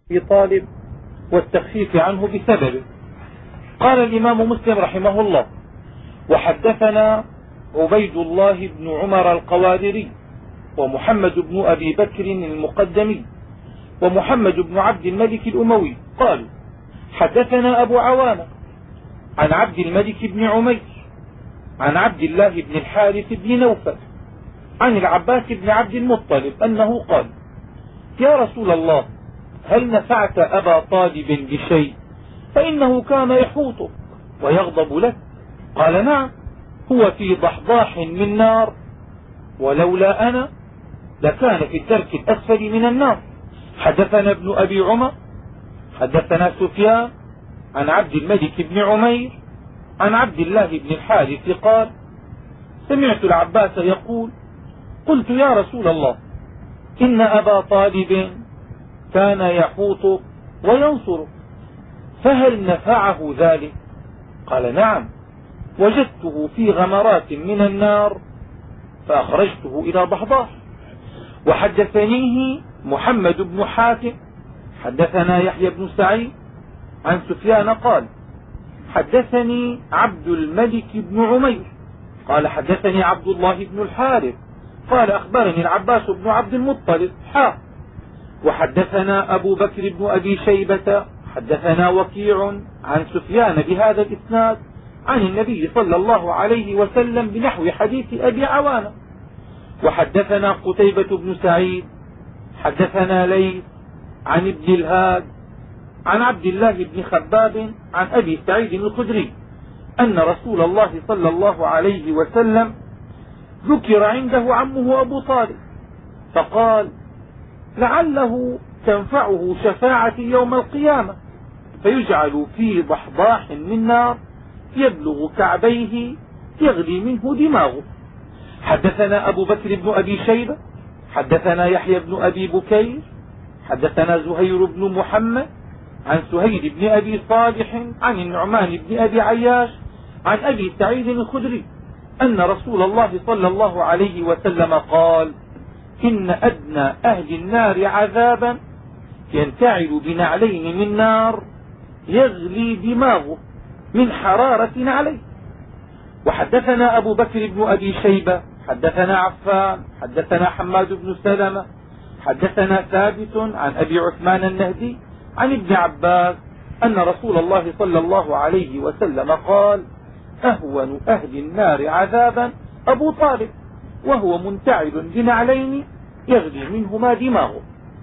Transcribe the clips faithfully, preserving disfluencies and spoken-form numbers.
أبي طالب والتخفيف عنه بسببه. قال الإمام مسلم رحمه الله: وحدثنا عبيد الله بن عمر القواريري ومحمد بن أبي بكر المقدمي ومحمد بن عبد الملك الأموي قالوا: حدثنا أبو عوانة عن عبد الملك بن عمير عن عبد الله بن الحارث بن نوفل عن العباس بن عبد المطلب أنه قال: يا رسول الله، هل نفعت أبا طالب بشيء؟ فإنه كان يحوطك ويغضب لك. قال: نعم، هو في ضحضاح من نار، ولولا أنا لكان في الدرك الأسفل من النار. حدثنا ابن أبي عمر حدثنا سفيان عن عبد الملك بن عمير عن عبد الله بن الحارث قال: سمعت العباس يقول: قلت يا رسول الله، إن أبا طالب كان يحوطك وينصرك، فهل نفعه ذلك؟ قال: نعم، وجدته في غمرات من النار فأخرجته إلى ضحضاح. وحدثنيه محمد بن حاتم حدثنا يحيى بن سعيد عن سفيان قال: حدثني عبد الملك بن عمير قال: حدثني عبد الله بن الحارث قال: أخبرني العباس بن عبد المطلب حا وحدثنا أبو بكر بن أبي شيبة حدثنا وكيع عن سفيان بهذا الإسناد عن النبي صلى الله عليه وسلم بنحو حديث أبي عوانة. وحدثنا قتيبة بن سعيد حدثنا ليث عن ابن الهاد عن عبد الله بن خباب عن أبي سعيد الخدري أن رسول الله صلى الله عليه وسلم ذكر عنده عمه أبو طالب فقال: لعله تنفعه شفاعتي يوم القيامة، فيجعل في ضحضاح من نار يبلغ كعبيه يغلي منه دماغه. حدثنا أبو بكر بن أبي شيبة حدثنا يحيى بن أبي بكير حدثنا زهير بن محمد عن سهيل بن أبي صالح عن النعمان بن أبي عياش عن أبي سعيد الخدري أن رسول الله صلى الله عليه وسلم قال: إن أدنى أهل النار عذابا ينتعل بنعلين من نار يغلي دماغه من حرارة نعليه. وحدثنا أبو بكر بن أبي شيبة حدثنا عفان حدثنا حماد بن سلمة حدثنا ثابت عن أبي عثمان النهدي عن ابن عباس أن رسول الله صلى الله عليه وسلم قال: أهون أهل النار عذابا أبو طالب، وهو منتعل بنعلين يغلي منهما دماغه.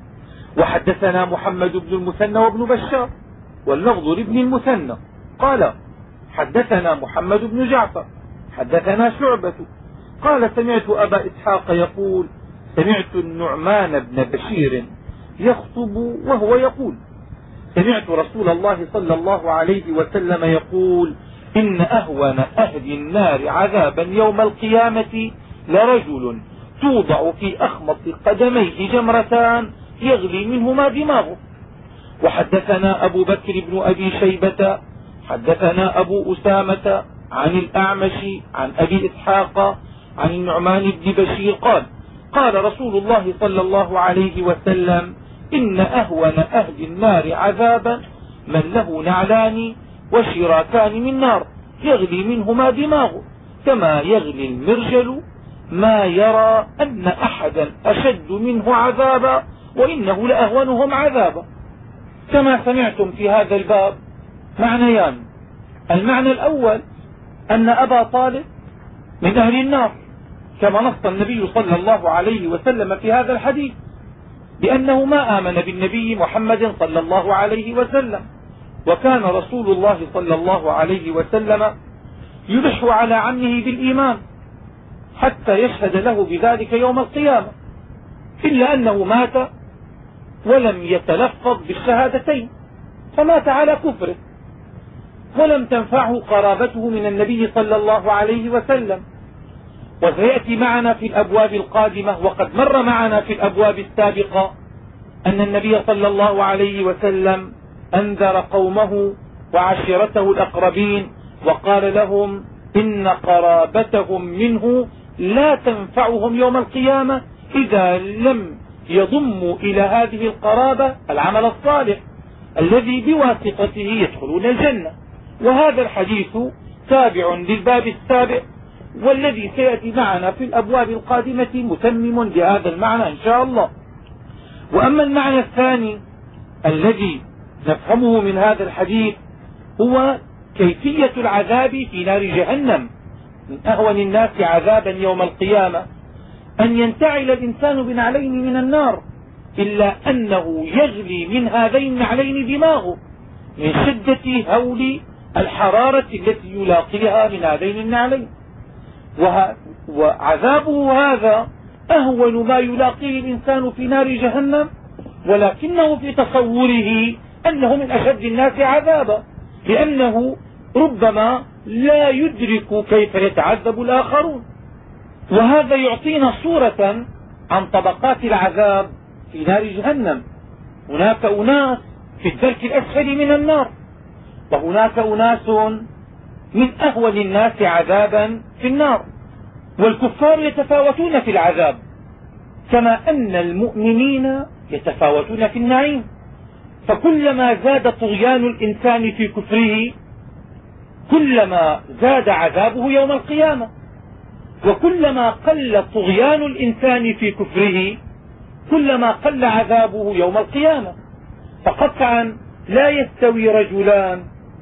وحدثنا محمد بن المثنى وابن بشار واللفظ لابن المثنى قال: حدثنا محمد بن جعفر حدثنا شعبة قال: سمعت أبا إسحاق يقول: سمعت النعمان بن بشير يخطب وهو يقول: سمعت رسول الله صلى الله عليه وسلم يقول: إن أهون أهل النار عذابا يوم القيامة لرجل توضع في أخمص قدميه جمرتان يغلي منهما دماغه. وحدثنا أبو بكر بن أبي شيبة حدثنا أبو أسامة عن الأعمش عن أبي إسحاق عن النعمان بن بشير قال: قال رسول الله صلى الله عليه وسلم: إن أهون أهل النار عذابا من له نعلان وشراكان من نار يغلي منهما دماغه، كما يغلي المرجل ما يرى أن أحدا أشد منه عذابا وإنه لأهونهم عذابا. كما سمعتم في هذا الباب معنيان: المعنى الأول أن أبا طالب من أهل النار كما نص النبي صلى الله عليه وسلم في هذا الحديث، لأنه ما آمن بالنبي محمد صلى الله عليه وسلم، وكان رسول الله صلى الله عليه وسلم يلح على عمه بالإيمان حتى يشهد له بذلك يوم القيامة، إلا أنه مات ولم يتلفظ بالشهادتين فمات على كفره، ولم تنفعه قرابته من النبي صلى الله عليه وسلم. وسيأتي معنا في الأبواب القادمة وقد مر معنا في الأبواب السابقة أن النبي صلى الله عليه وسلم أنذر قومه وعشيرته الأقربين وقال لهم: إن قرابتهم منه لا تنفعهم يوم القيامة إذا لم يضم إلى هذه القرابة العمل الصالح الذي بواسطته يدخلون الجنة. وهذا الحديث تابع للباب السابق، والذي سيأتي معنا في الأبواب القادمة متمم لهذا المعنى إن شاء الله. وأما المعنى الثاني الذي نفهمه من هذا الحديث هو كيفية العذاب في نار جهنم. من أهون الناس عذابا يوم القيامة أن ينتعل الإنسان بنعلين من النار، إلا أنه يغلي من هذين النعلين دماغه من شدة هول الحرارة التي يلاقيها من هذين النعلين. وعذابه هذا أهون ما يلاقيه الإنسان في نار جهنم، ولكنه في تصوره أنه من أشد الناس عذابا، لأنه ربما لا يدرك كيف يتعذب الآخرون. وهذا يعطينا صورة عن طبقات العذاب في نار جهنم. هناك أناس في الدرك الأسفل من النار، وهناك أناس من أهون الناس عذابا في النار. والكفار يتفاوتون في العذاب، كما أن المؤمنين يتفاوتون في النعيم. فكلما زاد طغيان الإنسان في كفره كلما زاد عذابه يوم القيامة، وكلما قل طغيان الإنسان في كفره كلما قل عذابه يوم القيامة. فقطعا لا يستوي رجلان،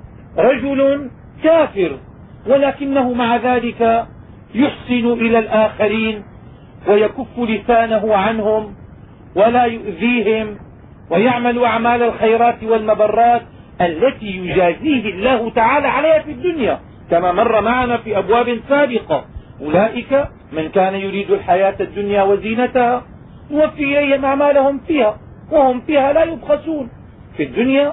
رجل كافر ولكنه مع ذلك يحسن إلى الآخرين ويكف لسانه عنهم ولا يؤذيهم ويعمل أعمال الخيرات والمبرات التي يجازيه الله تعالى عليها في الدنيا، كما مر معنا في أبواب سابقة. أولئك من كان يريد الحياة الدنيا وزينتها نوفي إليهم أعمالهم فيها وهم فيها لا يبخسون. في الدنيا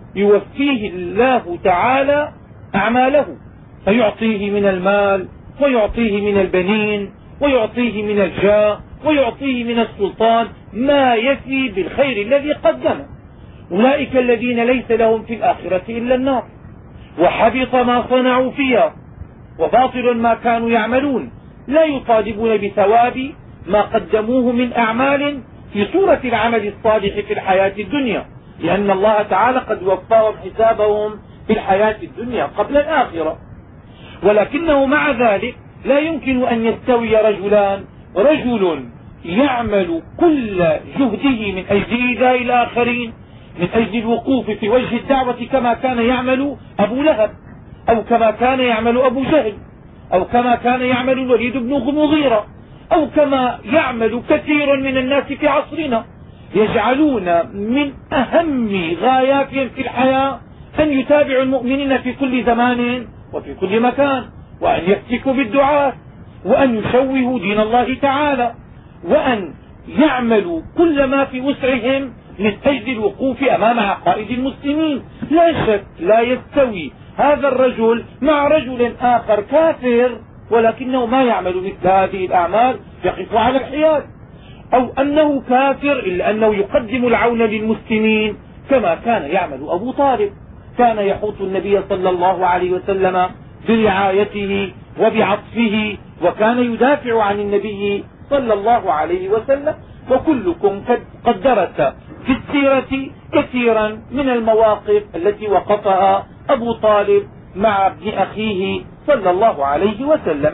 يوفيه الله تعالى أعماله، فيعطيه من المال ويعطيه من البنين ويعطيه من الجاه ويعطيه من السلطان ما يفي بالخير الذي قدمه. أولئك الذين ليس لهم في الآخرة إلا النار، وحبط ما صنعوا فيها وباطل ما كانوا يعملون، لا يطالبون بثواب ما قدموه من أعمال في صورة العمل الصالح في الحياة الدنيا، لأن الله تعالى قد وفاهم حسابهم في الحياة الدنيا قبل الآخرة. ولكنه مع ذلك لا يمكن أن يستوي رجلان، رجل يعمل كل جهده من أجل إيذاء الآخرين، من أجل الوقوف في وجه الدعوة كما كان يعمل أبو لهب، أو كما كان يعمل أبو جهل، أو كما كان يعمل الوليد بن مغيرة، أو كما يعمل كثير من الناس في عصرنا، يجعلون من أهم غاياتهم في الحياة أن يتابعوا المؤمنين في كل زمان وفي كل مكان، وأن يفتكوا بالدعاة، وأن يشوهوا دين الله تعالى، وأن يعملوا كل ما في وسعهم من أجل الوقوف أمام عقائد المسلمين. لا شك لا يستوي هذا الرجل مع رجل آخر كافر ولكنه ما يعمل مثل هذه الأعمال، يقف على الحياد، أو أنه كافر إلا أنه يقدم العون للمسلمين كما كان يعمل أبو طالب. كان يحوط النبي صلى الله عليه وسلم برعايته وبعطفه، وكان يدافع عن النبي صلى الله عليه وسلم. وكلكم قد درس في السيرة كثيرا من المواقف التي وقفها أبو طالب مع ابن أخيه صلى الله عليه وسلم.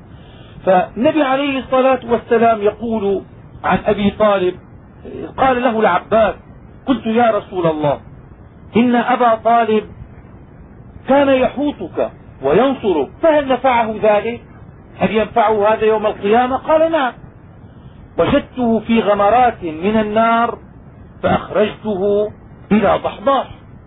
فالنبي عليه الصلاة والسلام يقول عن أبي طالب، قال له العباس: قلت يا رسول الله إن أبا طالب كان يحوطك وينصرك، فهل نفعه ذلك؟ هل ينفعه هذا يوم القيامة؟ قال: نعم. وجدته في غمرات من النار فأخرجته إلى ضحضاح.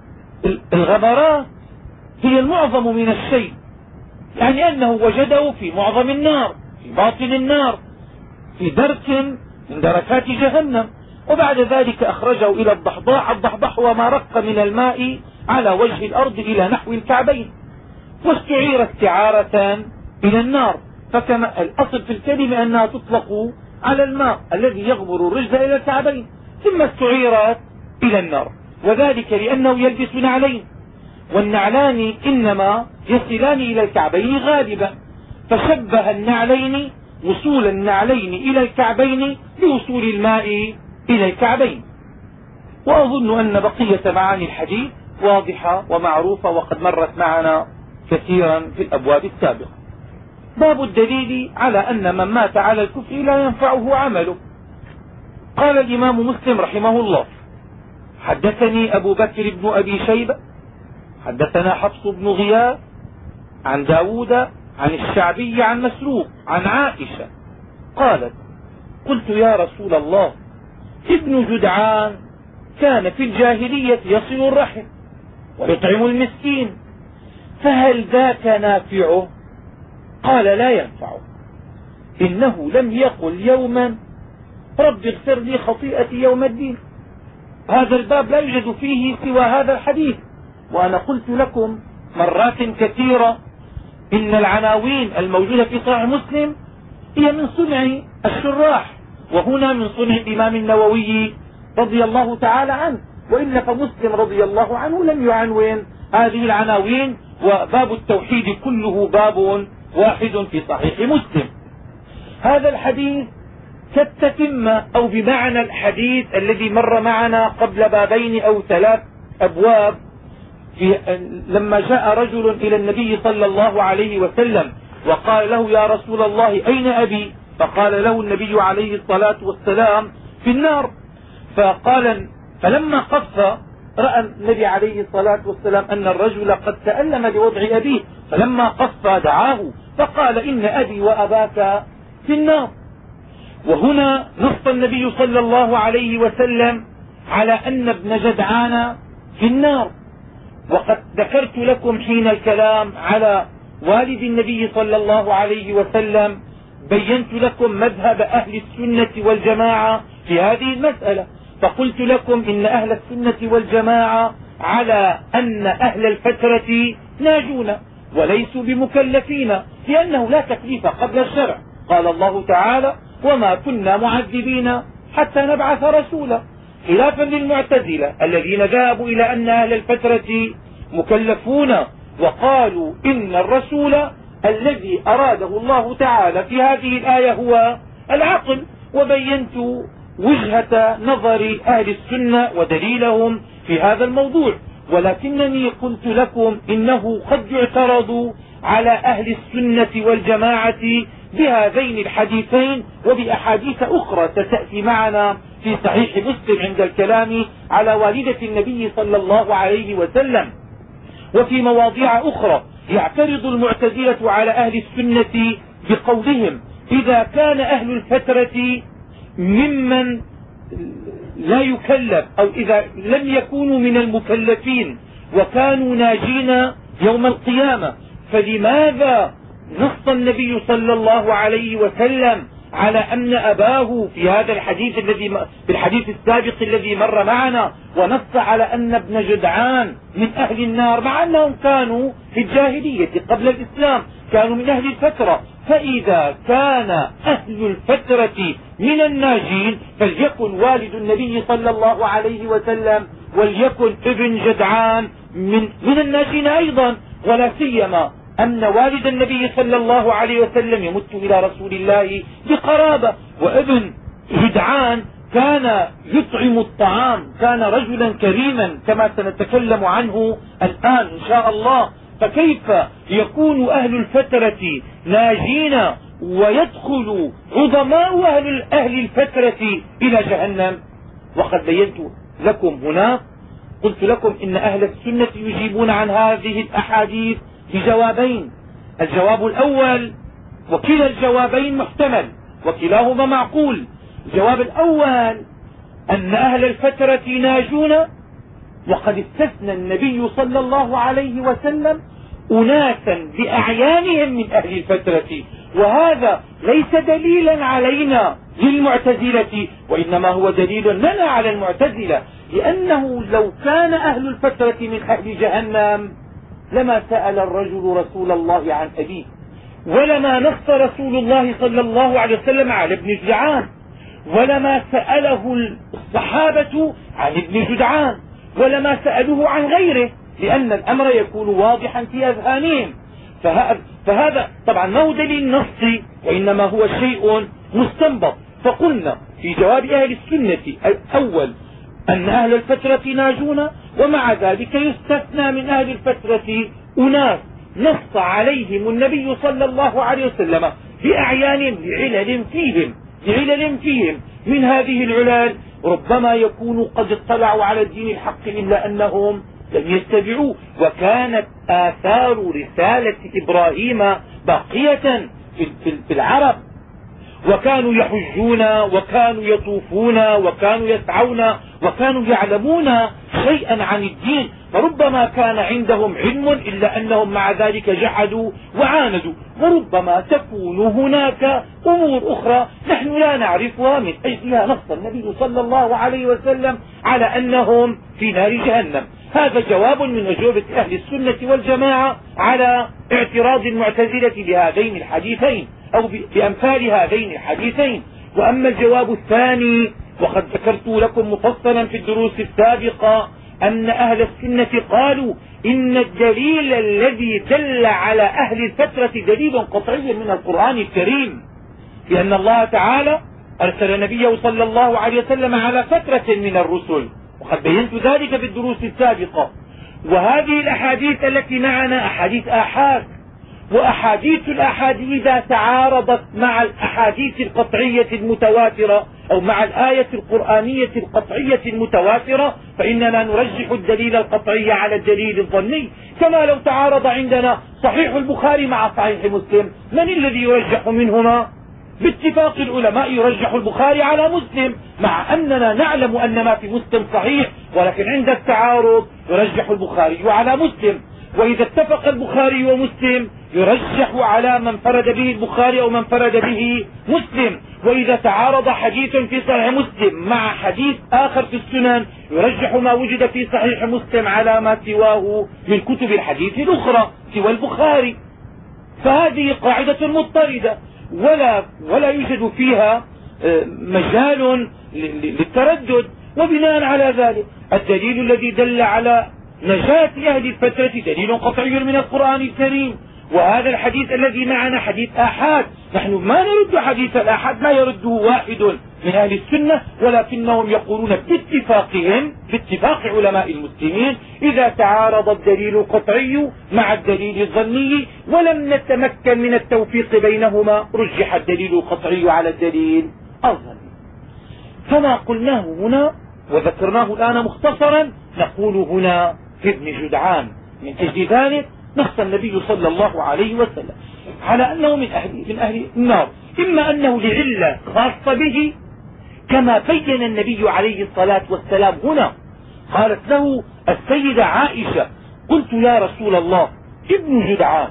الغمرات هي المعظم من الشيء، يعني أنه وجده في معظم النار، في باطن النار، في درك من دركات جهنم، وبعد ذلك أخرجه إلى الضحضاح. الضحضاح هو ما رق من الماء على وجه الأرض إلى نحو الكعبين، واستعير استعارة إلى النار، فكما الأصل في الكلمة أنها تطلق على الماء الذي يغمر الرجل إلى الكعبين، ثم استعيرت إلى النار، وذلك لأنه يلبس نعلين، والنعلان إنما يصلان إلى الكعبين غالبا، فشبه النعلين وصول النعلين إلى الكعبين بوصول الماء إلى الكعبين. وأظن أن بقية معاني الحديث واضحة ومعروفة وقد مرت معنا كثيرا في الأبواب السابقة. باب الدليل على أن من مات على الكفر لا ينفعه عمله. قال الإمام مسلم رحمه الله: حدثني أبو بكر بن أبي شيبة حدثنا حفص بن غياث عن داود عن الشعبي عن مسروق عن عائشة قالت: قلت يا رسول الله، ابن جدعان كان في الجاهلية يصل الرحم ويطعم المسكين، فهل ذاك نافعه؟ قال: لا ينفعه، إنه لم يقل يوما رب اغفر لي خطيئتي يوم الدين. هذا الباب لا يوجد فيه سوى هذا الحديث. وأنا قلت لكم مرات كثيرة إن العناوين الموجودة في صحيح مسلم هي من صنع الشراح، وهنا من صنع الإمام النووي رضي الله تعالى عنه، وإلا فمسلم رضي الله عنه لم يعنون هذه العناوين، وباب التوحيد كله باب واحد في صحيح مسلم. هذا الحديث كالتتمة أو بمعنى الحديث الذي مر معنا قبل بابين أو ثلاث أبواب، في لما جاء رجل إلى النبي صلى الله عليه وسلم وقال له: يا رسول الله، أين أبي؟ فقال له النبي عليه الصلاة والسلام: في النار. فقال فلما قف رأى النبي عليه الصلاة والسلام أن الرجل قد تألم لوضع أبيه، فلما قف دعاه فقال: إن أبي وأباك في النار. وهنا نص النبي صلى الله عليه وسلم على أن ابن جدعان في النار. وقد ذكرت لكم حين الكلام على والد النبي صلى الله عليه وسلم بينت لكم مذهب أهل السنة والجماعة في هذه المسألة، فقلت لكم إن أهل السنة والجماعة على أن أهل الفترة ناجون وليسوا بمكلفين، لأنه لا تكليف قبل الشرع. قال الله تعالى: وما كنا معذبين حتى نبعث رسولا، خلافا للمعتزلة الذين ذهبوا إلى أن أهل الفترة مكلفون، وقالوا إن الرسول الذي أراده الله تعالى في هذه الآية هو العقل. وبينت وجهة نظر أهل السنة ودليلهم في هذا الموضوع، ولكنني قلت لكم إنه قد يعترض على أهل السنة والجماعة بهذين الحديثين وبأحاديث أخرى ستأتي معنا في صحيح مسلم عند الكلام على والدة النبي صلى الله عليه وسلم. وفي مواضيع أخرى يعترض المعتزلة على أهل السنة بقولهم: إذا كان أهل الفترة ممن لا يكلف، أو إذا لم يكونوا من المكلفين وكانوا ناجين يوم القيامة، فلماذا نص النبي صلى الله عليه وسلم على أن أباه في هذا الحديث الذي في الحديث السابق الذي مر معنا، ونص على أن ابن جدعان من أهل النار، مع أنهم كانوا في الجاهلية قبل الإسلام كانوا من أهل الفترة؟ فإذا كان أهل الفترة من الناجين فليكن والد النبي صلى الله عليه وسلم وليكن ابن جدعان من, من الناجين أيضا، ولا سيما أن والد النبي صلى الله عليه وسلم يمت إلى رسول الله بقرابة، وابن جدعان كان يطعم الطعام، كان رجلا كريما كما سنتكلم عنه الآن إن شاء الله. فكيف يكون أهل الفترة ناجين ويدخل عظماء أهل, أهل الفترة إلى جهنم؟ وقد بينت لكم هنا، قلت لكم إن أهل السنة يجيبون عن هذه الأحاديث بجوابين. الجواب الأول، وكلا الجوابين محتمل وكلاهما معقول. الجواب الأول أن أهل الفترة ناجون، وقد استثنى النبي صلى الله عليه وسلم أناسا بأعيانهم من أهل الفترة، وهذا ليس دليلا علينا للمعتزلة، وإنما هو دليل لنا على المعتزلة، لأنه لو كان أهل الفترة من أهل جهنم لما سأل الرجل رسول الله عن أبيه، ولما نص رسول الله صلى الله عليه وسلم على ابن جدعان، ولما سأله الصحابة عن ابن جدعان، ولما سألوه عن غيره، لأن الأمر يكون واضحا في أذهانهم. فهذا طبعا ما هو دليل نصي، وإنما هو شيء مستنبط. فقلنا في جواب أهل السنة الأول أن أهل الفترة ناجون، ومع ذلك يستثنى من أهل الفترة أناس نص عليهم النبي صلى الله عليه وسلم بأعيان لعلل فيهم لعلل فيهم من هذه العلل ربما يكونوا قد اطلعوا على الدين الحق إلا أنهم لم يتبعوه. وكانت آثار رسالة إبراهيم باقية في العرب، وكانوا يحجون وكانوا يطوفون وكانوا يسعون وكانوا يعلمون شيئا عن الدين، فربما كان عندهم علم إلا أنهم مع ذلك جحدوا وعاندوا. وربما تكون هناك أمور أخرى نحن لا نعرفها من أجلها نص النبي صلى الله عليه وسلم على أنهم في نار جهنم. هذا جواب من أجوبة أهل السنة والجماعة على اعتراض المعتزلة بهذين الحديثين أو بأمثال هذين الحديثين. وأما الجواب الثاني وقد ذكرت لكم مفصلا في الدروس السابقة أن أهل السنة قالوا إن الدليل الذي دل على أهل الفترة دليل قطعي من القرآن الكريم، لأن الله تعالى أرسل نبيه صلى الله عليه وسلم على فترة من الرسل، وقد بينت ذلك في الدروس السابقة. وهذه الأحاديث التي معنا أحاديث آحاد، وأحاديث الآحاد إذا تعارضت مع الأحاديث القطعية المتواترة أو مع الآية القرآنية القطعية المتواترة فإننا نرجح الدليل القطعي على الدليل الظني. كما لو تعارض عندنا صحيح البخاري مع صحيح مسلم، من الذي يرجح منهما؟ باتفاق العلماء يرجح البخاري على مسلم، مع أننا نعلم أن ما في مسلم صحيح، ولكن عند التعارض يرجح البخاري على مسلم. وإذا اتفق البخاري ومسلم يرجح على من فرد به البخاري أو من فرد به مسلم. وإذا تعارض حديث في صحيح مسلم مع حديث آخر في السنن يرجح ما وجد في صحيح مسلم على ما سواه من كتب الحديث الأخرى سوى البخاري. فهذه قاعدة مضطردة ولا, ولا يوجد فيها مجال للتردد. وبناء على ذلك الدليل الذي دل على نجاة أهل الفترة دليل قطعي من القرآن الكريم. وهذا الحديث الذي معنا حديث آحاد، نحن ما نرد حديث الآحاد، لا يرده واحد من أهل السنة، ولكنهم يقولون باتفاقهم باتفاق علماء المسلمين إذا تعارض الدليل القطعي مع الدليل الظني ولم نتمكن من التوفيق بينهما رجح الدليل القطعي على الدليل الظني. فما قلناه هنا وذكرناه الآن مختصرا نقول هنا في ابن جدعان. من أجل ذلك نص النبي صلى الله عليه وسلم على أنه من أهل, من أهل النار، إما أنه لعلة خاصة به كما بين النبي عليه الصلاة والسلام هنا. قالت له السيدة عائشة: قلت يا رسول الله ابن جدعان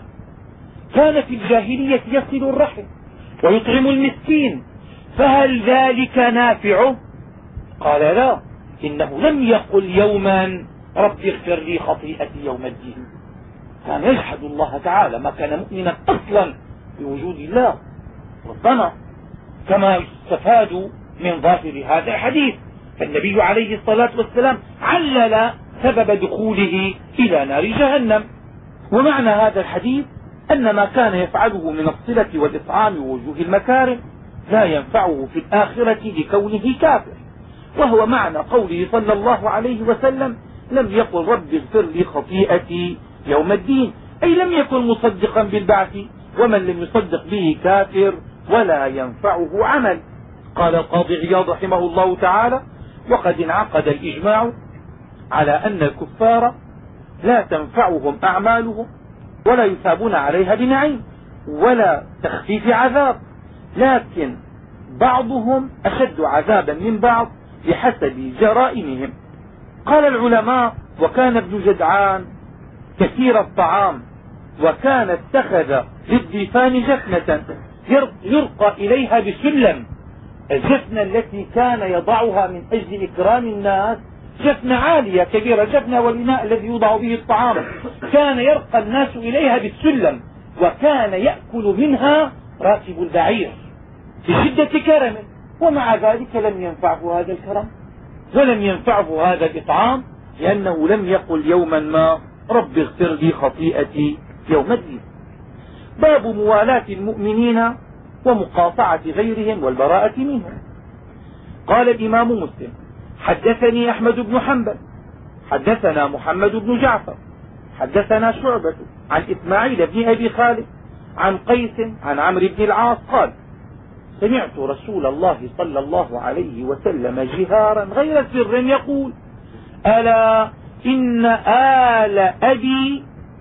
كان في الجاهلية يصل الرحم ويطعم المسكين، فهل ذلك نافعه؟ قال: لا، إنه لم يقل يوما رب اغفر لي خطيئتي يوم الدين. كان يجحد الله تعالى، ما كان مؤمنا أصلا بوجود الله ربنا، كما يستفاد من ظاهر هذا الحديث. فالنبي عليه الصلاة والسلام علل سبب دخوله إلى نار جهنم. ومعنى هذا الحديث أن ما كان يفعله من الصلة والإطعام ووجوه المكارم لا ينفعه في الآخرة لكونه كافر، وهو معنى قوله صلى الله عليه وسلم: لم يقل رب اغفر لي خطيئتي يوم الدين، أي لم يكن مصدقا بالبعث، ومن لم يصدق به كافر ولا ينفعه عمل. قال القاضي عياض رحمه الله تعالى: وقد انعقد الإجماع على أن الكفار لا تنفعهم أعمالهم ولا يثابون عليها بنعيم ولا تخفيف عذاب، لكن بعضهم أشد عذابا من بعض بحسب جرائمهم. قال العلماء: وكان ابن جدعان كثير الطعام، وكان اتخذ للضيفان جفنة يرقى إليها بسلم. الجفنة التي كان يضعها من أجل إكرام الناس جفنة عالية كبيرة، جفنة والإناء الذي يوضع به الطعام، كان يرقى الناس إليها بالسلم، وكان يأكل منها راكب البعير بشدة كرمه، ومع ذلك لم ينفعه هذا الكرم ولم ينفعه هذا الإطعام، لأنه لم يقل يوما ما رب اغفر لي خطيئتي يوم الدين. باب موالاة المؤمنين ومقاطعة غيرهم والبراءة منهم. قال الإمام مسلم: حدثني أحمد بن حنبل حدثنا محمد بن جعفر حدثنا شعبة عن إسماعيل بن أبي خالد عن قيس عن عمرو بن العاص قال: سمعت رسول الله صلى الله عليه وسلم جهارا غير سر يقول: ألا إن آل أبي،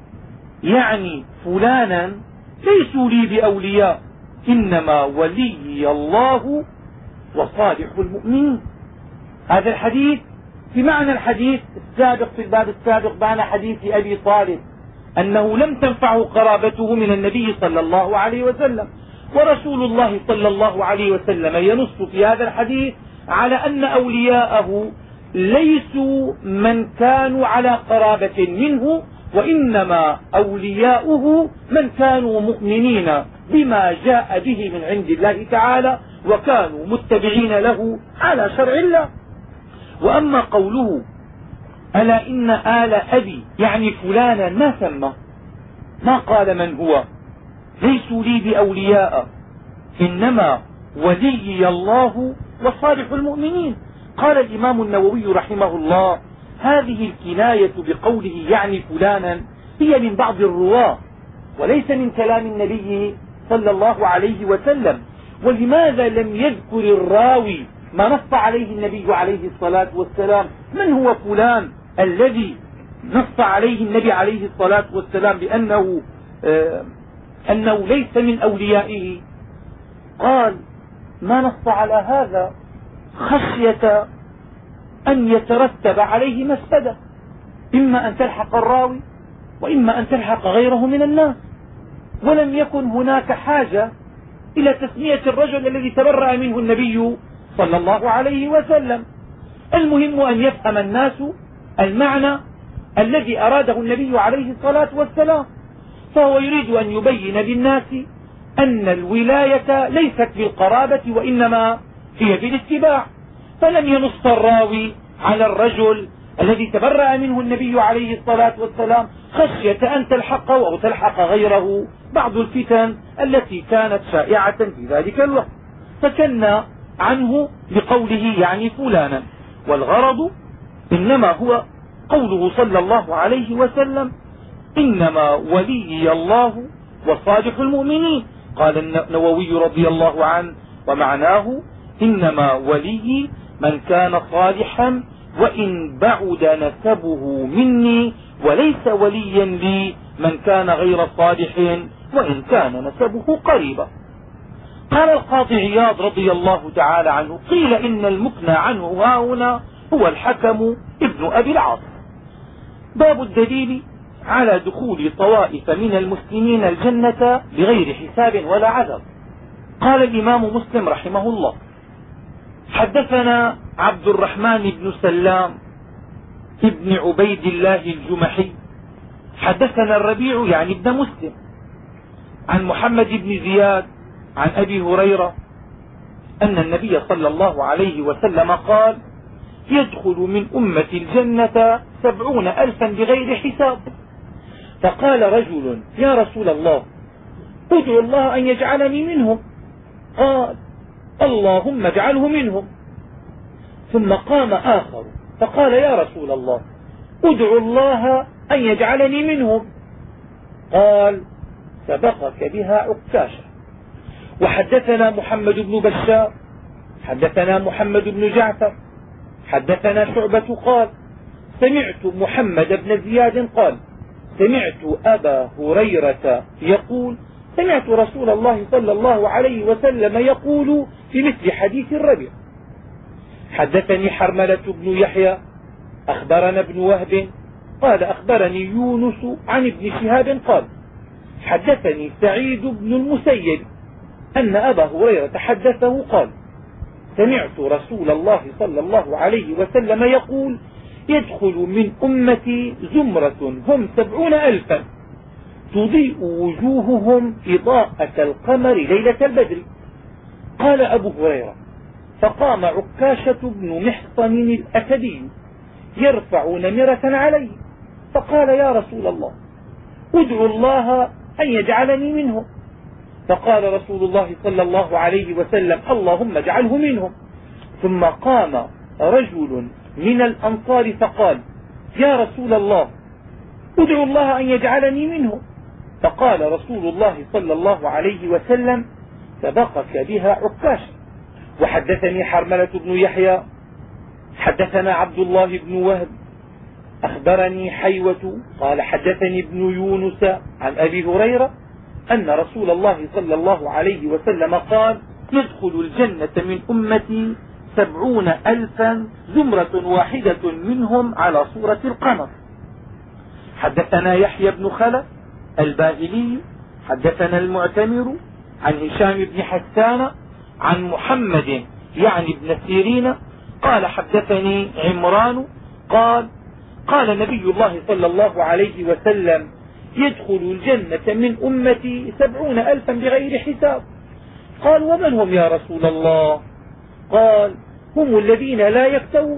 يعني فلانا، ليسوا لي بأولياء، إنما ولي الله وصالح المؤمنين. هذا الحديث في معنى الحديث السابق في الباب السابق، معنى حديث أبي طالب أنه لم تنفعه قرابته من النبي صلى الله عليه وسلم، ورسول الله صلى الله عليه وسلم ينص في هذا الحديث على أن أولياءه ليسوا من كانوا على قرابة منه، وإنما أولياؤه من كانوا مؤمنين بما جاء به من عند الله تعالى وكانوا متبعين له على شرع الله. وأما قوله: ألا إن آل أبي، يعني فلانا، ما سمى، ما قال من هو، ليسوا لي بأولياء إنما ولي الله وصالح المؤمنين. قال الإمام النووي رحمه الله: هذه الكناية بقوله يعني فلانا هي من بعض الرواة وليس من كلام النبي صلى الله عليه وسلم. ولماذا لم يذكر الراوي ما نص عليه النبي عليه الصلاة والسلام؟ من هو فلان الذي نص عليه النبي عليه الصلاة والسلام بأنه آه أنه ليس من أوليائه؟ قال: ما نص على هذا خشية أن يترتب عليه مفسدة، إما أن تلحق الراوي وإما أن تلحق غيره من الناس، ولم يكن هناك حاجة إلى تسمية الرجل الذي تبرأ منه النبي صلى الله عليه وسلم. المهم أن يفهم الناس المعنى الذي أراده النبي عليه الصلاة والسلام، فهو يريد أن يبين للناس أن الولاية ليست بالقرابة وإنما هي بالاتباع، فلم ينص الراوي على الرجل الذي تبرأ منه النبي عليه الصلاة والسلام خشية أن تلحقه أو تلحق غيره بعض الفتن التي كانت شائعة في ذلك الوقت، فكنا عنه بقوله يعني فلانا. والغرض إنما هو قوله صلى الله عليه وسلم: إنما ولي الله وصالح المؤمنين. قال النووي رضي الله عنه: ومعناه إنما ولي من كان صالحا وإن بعد نسبه مني، وليس وليا لي من كان غير صالح وإن كان نسبه قريبا. قال القاضي عياض رضي الله تعالى عنه: قيل إن المكنى عنه هاهنا هو الحكم ابن أبي العاص. باب الدليل على دخول طوائف من المسلمين الجنة بغير حساب ولا عذاب. قال الإمام مسلم رحمه الله: حدثنا عبد الرحمن بن سلام ابن عبيد الله الجمحي حدثنا الربيع يعني ابن مسلم عن محمد بن زياد عن أبي هريرة أن النبي صلى الله عليه وسلم قال: يدخل من أمة الجنة سبعون ألفا بغير حساب. فقال رجل: يا رسول الله، ادعو الله أن يجعلني منهم. قال: اللهم اجعله منهم. ثم قام آخر فقال: يا رسول الله، ادعو الله أن يجعلني منهم. قال: سبقك بها عكاشة. وحدثنا محمد بن بشار حدثنا محمد بن جعفر حدثنا شعبة قال: سمعت محمد بن زياد قال: سمعت أبا هريرة يقول: سمعت رسول الله صلى الله عليه وسلم يقول في مثل حديث الربيع. حدثني حرملة بن يحيى أخبرنا ابن وهب قال: أخبرني يونس عن ابن شهاب قال: حدثني سعيد بن المسيب أن أبا هريرة حدثه قال: سمعت رسول الله صلى الله عليه وسلم يقول: يدخل من أمتي زمرة هم سبعون ألفا تضيء وجوههم إضاءة القمر ليلة البدر. قال أبو هريرة: فقام عكاشة بن محصن الأسدي يرفع نمرة عليه فقال: يا رسول الله، ادعو الله أن يجعلني منهم. فقال رسول الله صلى الله عليه وسلم: اللهم اجعله منهم. ثم قام رجل من الأنصار فقال: يا رسول الله، ادعو الله أن يجعلني منه. فقال رسول الله صلى الله عليه وسلم: سبقك بها عكاشة. وحدثني حرملة بن يحيى حدثنا عبد الله بن وهب أخبرني حيوة قال حدثني ابن يونس عن أبي هريرة أن رسول الله صلى الله عليه وسلم قال: يدخل الجنة من أمتي سبعون ألفا زمرة واحدة منهم على صورة القمر. حدثنا يحيى بن خلف الباهلي حدثنا المعتمر عن هشام بن حسان عن محمد يعني ابن سيرين قال حدثني عمران قال: قال نبي الله صلى الله عليه وسلم: يدخل الجنة من أمتي سبعون ألفا بغير حساب. قال: ومن هم يا رسول الله؟ قال: هم الذين لا يكتوون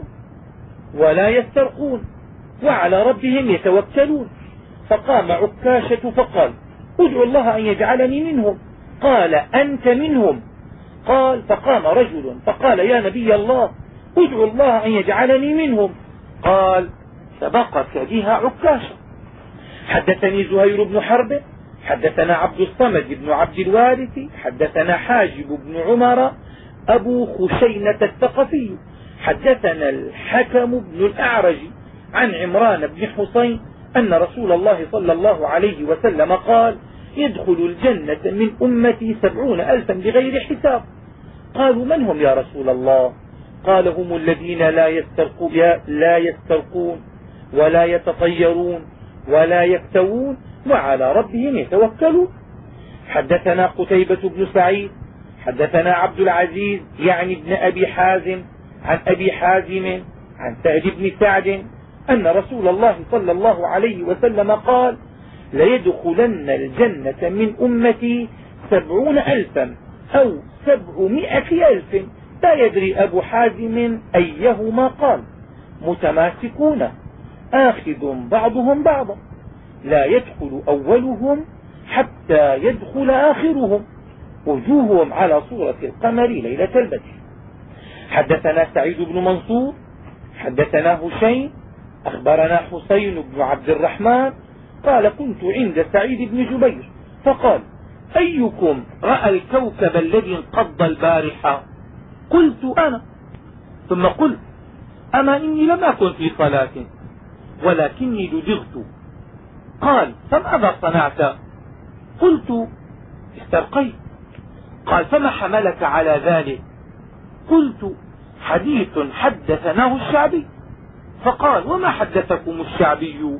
ولا يسترقون وعلى ربهم يتوكلون. فقام عكاشة فقال: ادعو الله أن يجعلني منهم. قال: أنت منهم. قال: فقام رجل فقال: يا نبي الله، ادعو الله أن يجعلني منهم. قال: سبقك بها عكاشة. حدثني زهير بن حرب حدثنا عبد الصمد بن عبد الوارث حدثنا حاجب بن عمر أبو خشينة الثقفي حدثنا الحكم بن الأعرج عن عمران بن حسين أن رسول الله صلى الله عليه وسلم قال: يدخل الجنة من أمتي سبعون ألفا بغير حساب. قالوا: من هم يا رسول الله؟ قال: هم الذين لا يسترقون, لا يسترقون ولا يتطيرون ولا يكتوون وعلى ربهم يتوكلون. حدثنا قتيبة بن سعيد حدثنا عبد العزيز يعني ابن أبي حازم عن أبي حازم عن سهل بن سعد أن رسول الله صلى الله عليه وسلم قال: ليدخلن الجنة من أمتي سبعون ألفا أو سبعمائة ألف لا يدري أبو حازم أيهما قال، متماسكون آخذ بعضهم بعضا، لا يدخل أولهم حتى يدخل آخرهم، وجوههم على صورة القمر ليلة البدر. حدثنا سعيد بن منصور حدثنا هشيم أخبرنا حسين بن عبد الرحمن قال: كنت عند سعيد بن جبير فقال: أيكم رأى الكوكب الذي انقض البارحة؟ قلت: أنا. ثم قلت: أما إني لم أكن في صلاة ولكني لدغت. قال: فماذا صنعت؟ قلت: استرقيت. قال: فما حملك على ذلك؟ قلت: حديث حدثناه الشعبي. فقال: وما حدثكم الشعبي؟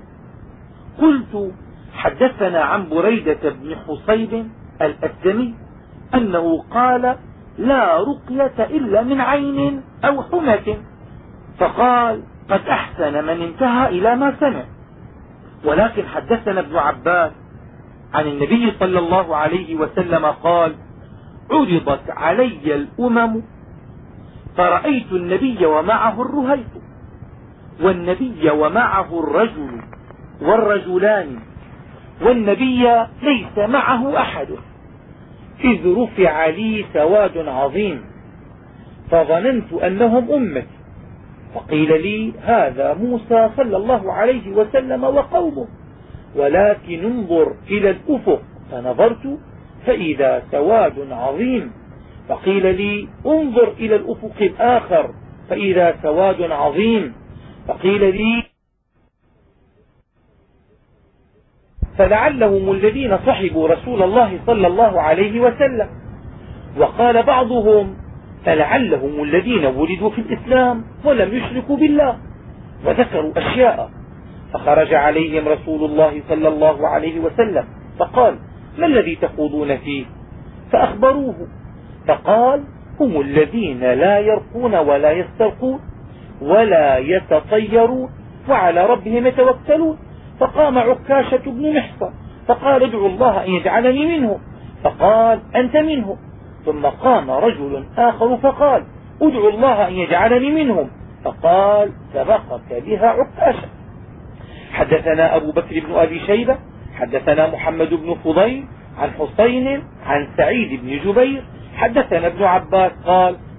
قلت: حدثنا عن بريدة بن حصيب الأسلمي أنه قال: لا رقية إلا من عين أو حمة. فقال: قد أحسن من انتهى إلى ما سمع. ولكن حدثنا ابن عباس عن النبي صلى الله عليه وسلم قال: عرضت علي الأمم فرأيت النبي ومعه الرهيط والنبي ومعه الرجل والرجلان والنبي ليس معه أحد، إذ رفع لي سواد عظيم فظننت أنهم أمتي، فقيل لي: هذا موسى صلى الله عليه وسلم وقومه، ولكن انظر إلى الأفق. فنظرت فإذا سواد عظيم، فقيل لي: انظر إلى الأفق الآخر فإذا سواد عظيم، فقيل لي: فلعلهم الذين صحبوا رسول الله صلى الله عليه وسلم. وقال بعضهم: فلعلهم الذين ولدوا في الإسلام ولم يشركوا بالله، وذكروا أشياء. فخرج عليهم رسول الله صلى الله عليه وسلم فقال: ما الذي تخوضون فيه؟ فأخبروه، فقال: هم الذين لا يرقون ولا يسترقون ولا يتطيرون وعلى ربهم يتوكلون. فقام عكاشة بن محصن فقال: ادعوا الله أن يجعلني منهم. فقال: أنت منهم. ثم قام رجل آخر فقال: ادعوا الله أن يجعلني منهم. فقال: سبقك بها عكاشة. حدثنا أبو بكر بن أبي شيبة حدثنا محمد بن فضيل عن حسين عن سعيد بن جبير حدثنا ابن عباس قال: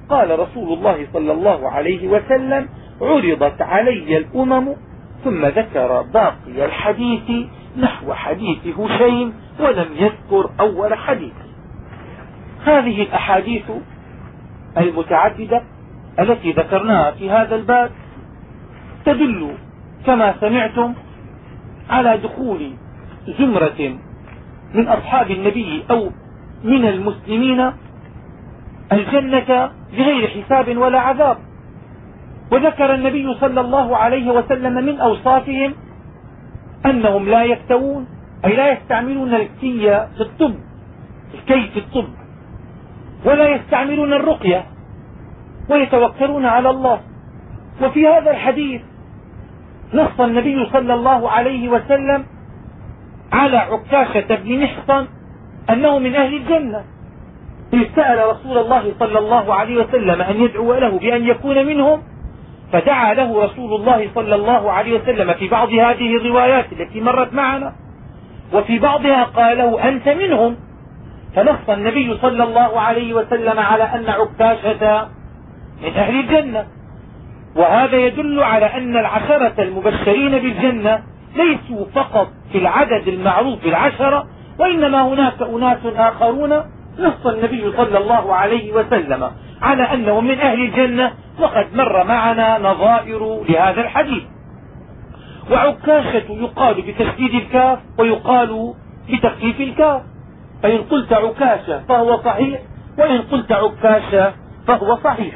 قال رسول الله صلى الله عليه وسلم: عرضت علي الأمم، ثم ذكر باقي الحديث نحو حديث هشيم ولم يذكر أول حديث. هذه الأحاديث المتعددة التي ذكرناها في هذا الباب تدل كما سمعتم على دخول زمرة من أصحاب النبي أو من المسلمين الجنة بغير حساب ولا عذاب. وذكر النبي صلى الله عليه وسلم من أوصافهم أنهم لا يكتوون، أي لا يستعملون الكي في الطب الكي في الطب ولا يستعملون الرقية ويتوكلون على الله. وفي هذا الحديث نص النبي صلى الله عليه وسلم على عكاشة بن محصن أنه من أهل الجنة، إذ سأل رسول الله صلى الله عليه وسلم أن يدعو له بأن يكون منهم، فدعا له رسول الله صلى الله عليه وسلم في بعض هذه الروايات التي مرت معنا، وفي بعضها قال له: أنت منهم. فنص النبي صلى الله عليه وسلم على أن عكاشة من أهل الجنة. وهذا يدل على أن العشرة المبشرين بالجنة ليسوا فقط في العدد المعروف بالعشرة، وإنما هناك أناس آخرون نص النبي صلى الله عليه وسلم على أنهم من أهل الجنة، وقد مر معنا نظائر لهذا الحديث. وعكاشة يقال بتشديد الكاف ويقال بتخفيف الكاف، فإن قلت عكاشة فهو صحيح، وإن قلت عكاشة فهو صحيح.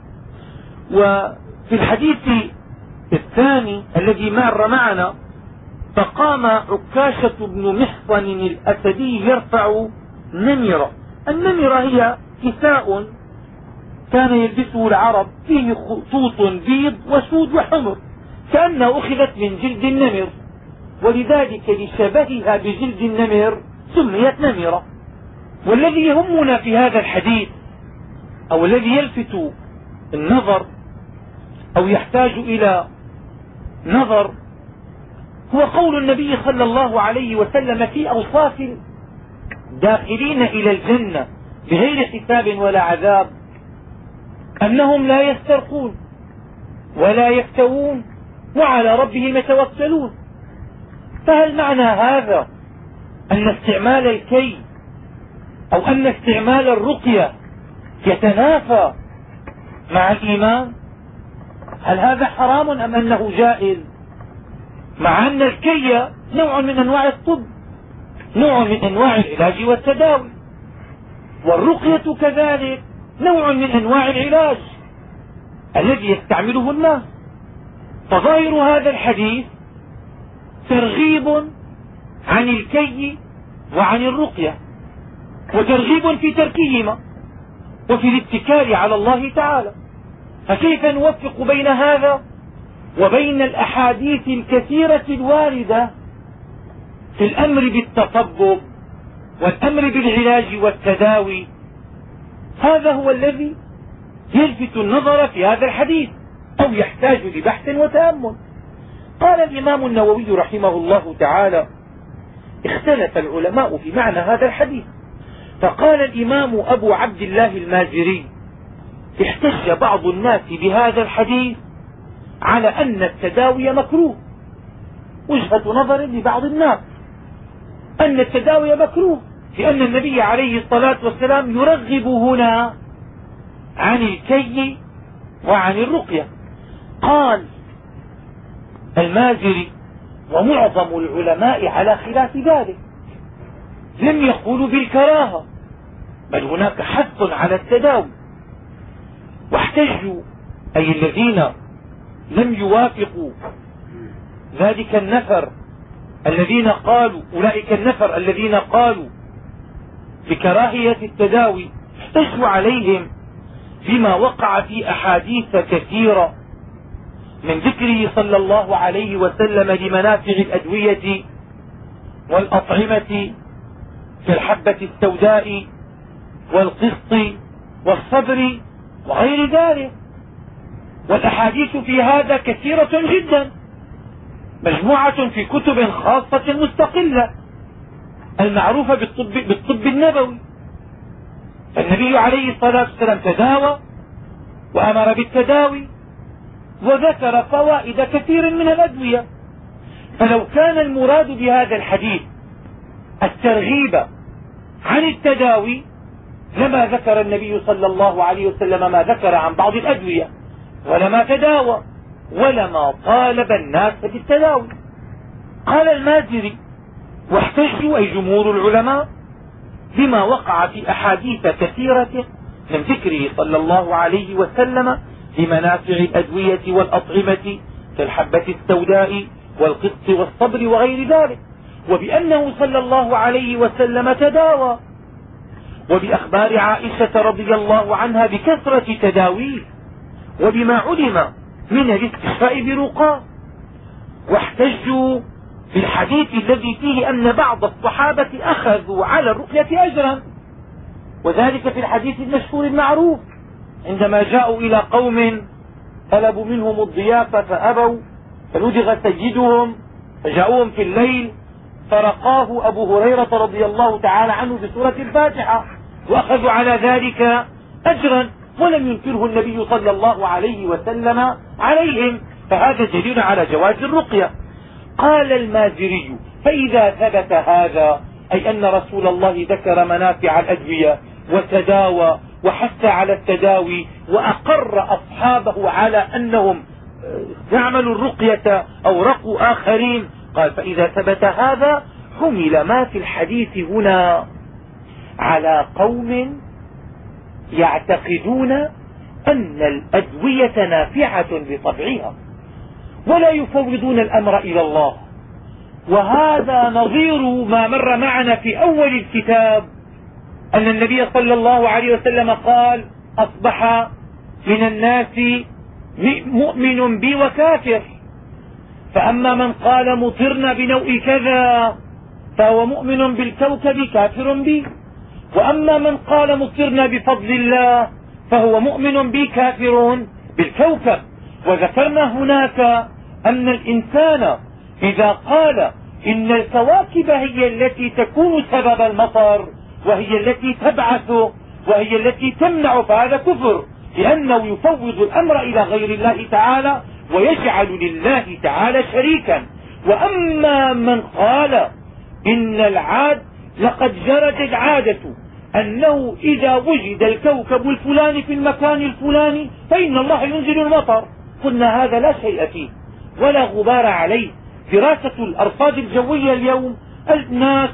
وفي الحديث الثاني الذي مر معنا فقام عكاشة بن محصن الأسدي يرفع نمرة. النمرة هي كساء كان يلبسه العرب فيه خطوط بيض وسود وحمر، كأنها أخذت من جلد النمر، ولذلك لشبهها بجلد النمر سميت نمرة. والذي يهمنا في هذا الحديث أو الذي يلفت النظر أو يحتاج إلى نظر هو قول النبي صلى الله عليه وسلم في أوصاف داخلين إلى الجنة بغير حساب ولا عذاب: أنهم لا يسترقون ولا يكتوون وعلى ربهم يتوكلون. فهل معنى هذا أن استعمال الكي أو أن استعمال الرقية يتنافى مع الإيمان؟ هل هذا حرام أم أنه جائز؟ مع أن الكي نوع من أنواع الطب، نوع من أنواع العلاج والتداوي، والرقية كذلك نوع من أنواع العلاج الذي يستعمله الناس. فظاهر هذا الحديث ترغيب عن الكي وعن الرقية، وترغيب في تركهما وفي الاتكال على الله تعالى. فكيف نوفق بين هذا وبين الأحاديث الكثيرة الواردة في الأمر بالتطبب والأمر بالعلاج والتداوي؟ هذا هو الذي يلفت النظر في هذا الحديث أو يحتاج لبحث وتأمل. قال الإمام النووي رحمه الله تعالى: اختلف العلماء في معنى هذا الحديث. فقال الإمام أبو عبد الله المازري: احتج بعض الناس بهذا الحديث على أن التداوي مكروه. وجهة نظر لبعض الناس أن التداوي مكروه، لأن النبي عليه الصلاة والسلام يرغب هنا عن الكي وعن الرقية. قال المازري: ومعظم العلماء على خلاف ذلك، لم يقولوا بالكراهة، بل هناك حث على التداوي. واحتجوا، أي الذين لم يوافقوا ذلك النفر الذين قالوا أولئك النفر الذين قالوا بكراهية التداوي، احتجوا عليهم بما وقع في أحاديث كثيرة من ذكره صلى الله عليه وسلم لمنافع الأدوية والأطعمة كالحبة السوداء والقسط والصبر وغير ذلك. والأحاديث في هذا كثيرة جدا، مجموعة في كتب خاصة مستقلة المعروفة بالطب, بالطب النبوي. فالنبي عليه الصلاة والسلام تداوى وأمر بالتداوي وذكر فوائد كثير من الأدوية. فلو كان المراد بهذا الحديث الترغيب عن التداوي لما ذكر النبي صلى الله عليه وسلم ما ذكر عن بعض الأدوية، ولما تداوى، ولما طالب الناس بالتداوي. قال المازري: واحتجوا أي جمهور العلماء بما وقع في أحاديث كثيرة من ذكره صلى الله عليه وسلم بمنافع الأدوية والأطعمة كالحبة السوداء والقسط والصبر وغير ذلك، وبأنه صلى الله عليه وسلم تداوى، وبأخبار عائشة رضي الله عنها بكثرة تداويه، وبما علم من الاستشفاء برقاه. واحتجوا بالحديث الذي فيه أن بعض الصحابة أخذوا على الرقية أجرا، وذلك في الحديث المشهور المعروف عندما جاءوا إلى قوم طلبوا منهم الضيافة فأبوا، فلدغ سيدهم فجاءوهم في الليل فرقاه أبو هريرة رضي الله تعالى عنه بسورة الفاتحة، وأخذوا على ذلك أجرا ولم ينكره النبي صلى الله عليه وسلم عليهم، فهذا دليل على جواز الرقية. قال المازري: فإذا ثبت هذا أي أن رسول الله ذكر منافع الأدوية وتداوى وحث على التداوي وأقر أصحابه على أنهم يعملوا الرقية أو رقوا آخرين، قال: فإذا ثبت هذا حمل ما في الحديث هنا على قوم يعتقدون أن الأدوية نافعة بطبعها ولا يفوضون الأمر إلى الله. وهذا نظير ما مر معنا في أول الكتاب أن النبي صلى الله عليه وسلم قال: أصبح من الناس مؤمن بي وكافر، فأما من قال مطرنا بنوء كذا فهو مؤمن بالكوكب كافر بي، وأما من قال مطرنا بفضل الله فهو مؤمن بي كافر بالكوكب. وذكرنا هناك أن الإنسان إذا قال إن الكواكب هي التي تكون سبب المطر وهي التي تبعث وهي التي تمنع فهذا كفر، لأنه يفوض الأمر إلى غير الله تعالى ويجعل لله تعالى شريكا. وأما من قال إن العاد لقد جرت العادة أنه إذا وجد الكوكب الفلاني في المكان الفلاني فإن الله ينزل المطر، قلنا هذا لا شيء فيه ولا غبار عليه. دراسة الأرصاد الجوية اليوم الناس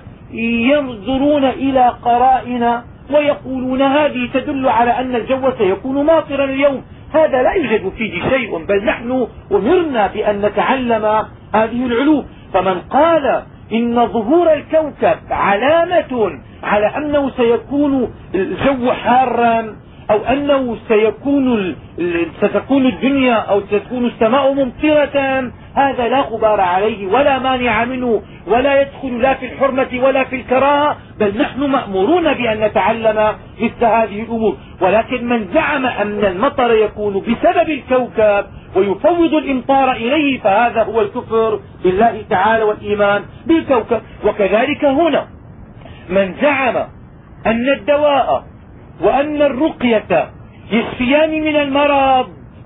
ينظرون إلى قرائن ويقولون هذه تدل على أن الجو سيكون ماطرا اليوم، هذا لا يوجد فيه شيء، بل نحن أمرنا بأن نتعلم هذه العلوم. فمن قال إن ظهور الكوكب علامة على أنه سيكون الجو حارا أو أنه سيكون ستكون الدنيا أو ستكون السماء ممطرة، هذا لا غبار عليه ولا مانع منه ولا يدخل لا في الحرمة ولا في الكراهة، بل نحن مأمورون بأن نتعلم مثل هذه الأمور. ولكن من زعم أن المطر يكون بسبب الكوكب ويفوض الإمطار إليه فهذا هو الكفر بالله تعالى والإيمان بالكوكب. وكذلك هنا من زعم أن الدواء وأن الرقية يشفيان من المرض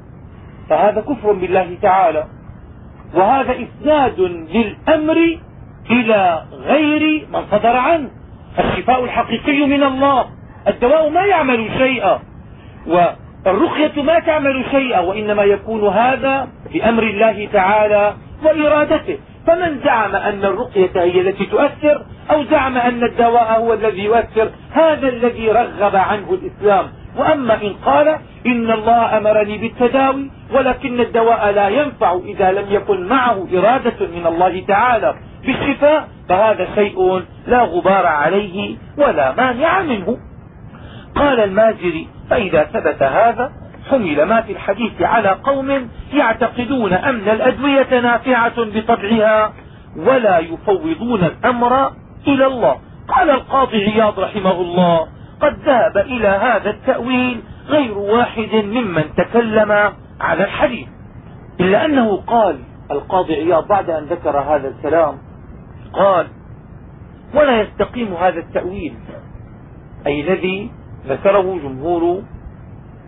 فهذا كفر بالله تعالى، وهذا إسناد للأمر إلى غير من صدر عنه. الشفاء الحقيقي من الله، الدواء ما يعمل شيئا والرقية ما تعمل شيئا، وإنما يكون هذا بأمر الله تعالى وإرادته. فمن زعم أن الرقية هي التي تؤثر أو زعم أن الدواء هو الذي يؤثر هذا الذي رغب عنه الإسلام. وأما إن قال إن الله أمرني بالتداوي ولكن الدواء لا ينفع إذا لم يكن معه إرادة من الله تعالى بالشفاء فهذا شيء لا غبار عليه ولا مانع منه. قال المازري: فإذا ثبت هذا حمل ما في الحديث على قوم يعتقدون أن الأدوية نافعة بطبعها ولا يفوضون الأمر إلى الله. قال القاضي عياض رحمه الله: قد ذهب إلى هذا التأويل غير واحد ممن تكلم على الحديث، إلا أنه قال القاضي عياض بعد أن ذكر هذا الكلام قال: ولا يستقيم هذا التأويل أي الذي ذكره جمهور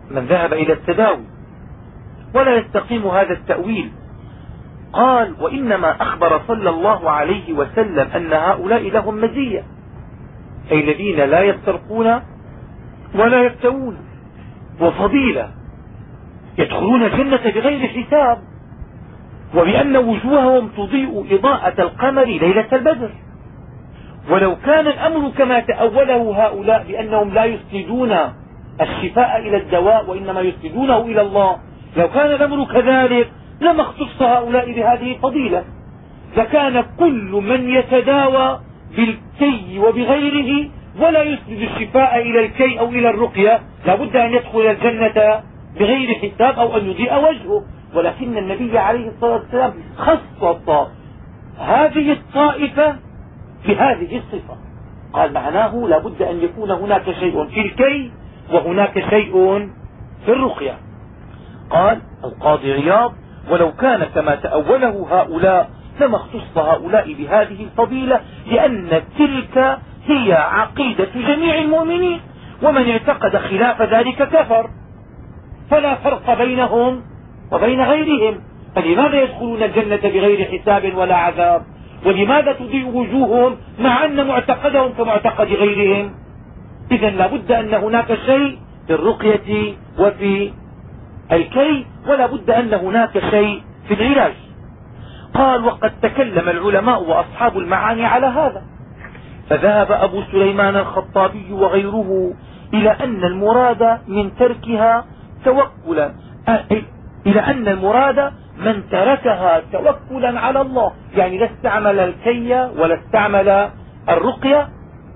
من ذهب إلى التداوي، ولا يستقيم هذا التأويل. قال: وإنما أخبر صلى الله عليه وسلم أن هؤلاء لهم مزية، أي الذين لا يسترقون ولا يكتوون، وفضيلة، يدخلون الجنة بغير حساب، وبأن وجوههم تضيء إضاءة القمر ليلة البدر. ولو كان الأمر كما تأوله هؤلاء بأنهم لا يسندون الشفاء إلى الدواء وإنما يسندونه إلى الله، لو كان الأمر كذلك لما اختص هؤلاء بهذه الفضيلة، لكان كل من يتداوى بالكي وبغيره ولا يسند الشفاء إلى الكي أو إلى الرقية لابد أن يدخل الجنة بغير حساب أو أن يضيء وجهه. ولكن النبي عليه الصلاة والسلام خصص هذه الطائفة بهذه الصفة، قال معناه لابد أن يكون هناك شيء في الكي وهناك شيء في الرقية. قال القاضي عياض: ولو كان كما تأوله هؤلاء لما اختص هؤلاء بهذه الفضيلة، لأن تلك هي عقيدة جميع المؤمنين، ومن اعتقد خلاف ذلك كفر، فلا فرق بينهم وبين غيرهم. فلماذا يدخلون الجنة بغير حساب ولا عذاب؟ ولماذا تضيء وجوههم مع أن معتقدهم كمعتقد غيرهم؟ إذا لابد أن هناك شيء في الرقية وفي الكي، ولا بد أن هناك شيء في العلاج. قال: وقد تكلم العلماء وأصحاب المعاني على هذا، فذهب أبو سليمان الخطابي وغيره إلى أن المراد من تركها توكلا إلى أن المراد من تركها توكلا على الله، يعني لا استعمل الكي ولا استعمل الرقية،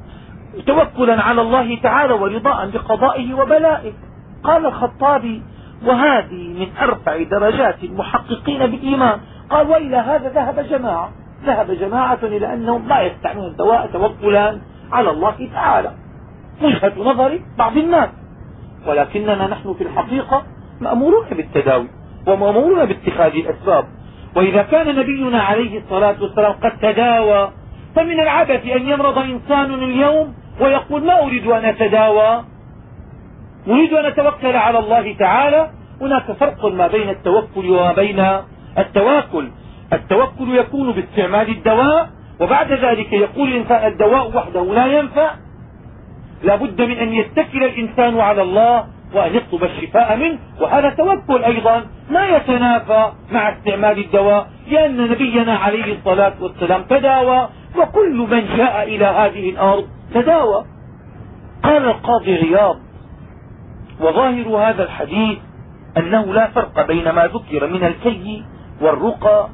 توكلا على الله تعالى ورضاء بقضائه وبلائه. قال الخطابي: وهذه من أرفع درجات المحققين بالإيمان. قال: وإلى هذا ذهب جماعة ذهب جماعة إلى أنهم لا يستعملون الدواء توكلا على الله تعالى، وجهة نظر بعض الناس، ولكننا نحن في الحقيقة مأمورون بالتداوي ومأمورون باتخاذ الأسباب. وإذا كان نبينا عليه الصلاة والسلام قد تداوى، فمن العبث أن يمرض إنسان اليوم ويقول: ما أريد أن أتداوى، أريد أن أتوكل على الله تعالى. هناك فرق ما بين التوكل وما بين التواكل. التوكل يكون باستعمال الدواء، وبعد ذلك يقول الإنسان الدواء وحده لا ينفع، لا بد من أن يتكل الإنسان على الله وأن يطلب الشفاء منه، وهذا توكل أيضا ما يتنافى مع استعمال الدواء، لأن نبينا عليه الصلاة والسلام تداوى، وكل من جاء إلى هذه الأرض تداوى. قال القاضي عياض: وظاهر هذا الحديث أنه لا فرق بين ما ذكر من الكي والرقى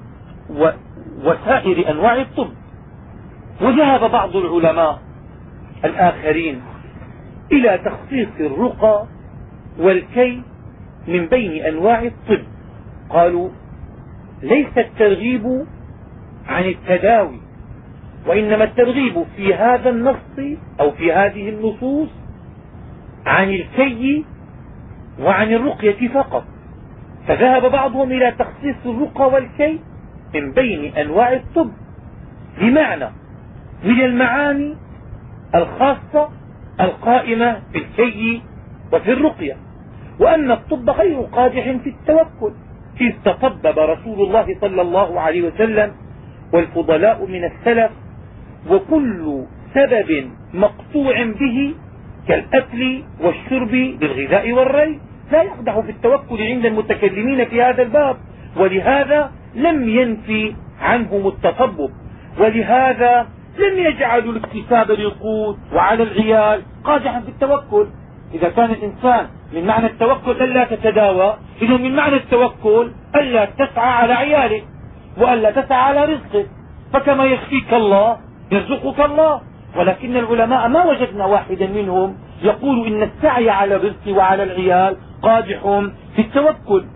وسائر أنواع الطب. وذهب بعض العلماء الآخرين إلى تخصيص الرقى والكي من بين أنواع الطب. قالوا: ليس الترغيب عن التداوي، وإنما الترغيب في هذا النص أو في هذه النصوص عن الكي وعن الرقية فقط. فذهب بعضهم إلى تخصيص الرقى والكي من بين أنواع الطب، بمعنى من المعاني الخاصة القائمة في الكي وفي الرقية، وأن الطب غير قادح في التوكل، إذ تطبب رسول الله صلى الله عليه وسلم والفضلاء من السلف، وكل سبب مقطوع به كالأكل والشرب للغذاء والري لا يقدح في التوكل عند المتكلمين في هذا الباب، ولهذا لم ينفي عنهم التطبب، ولهذا لم يجعلوا الاكتساب للقوت وعلى العيال قادحا في التوكل. إذا كان الإنسان من معنى التوكل ألا تتداوى، إذا من معنى التوكل ألا تسعى على عيالك وألا تسعى على رزقك، فكما يكفيك الله يرزقك الله. ولكن العلماء ما وجدنا واحدا منهم يقول إن السعي على الرزق وعلى العيال قادح في التوكل.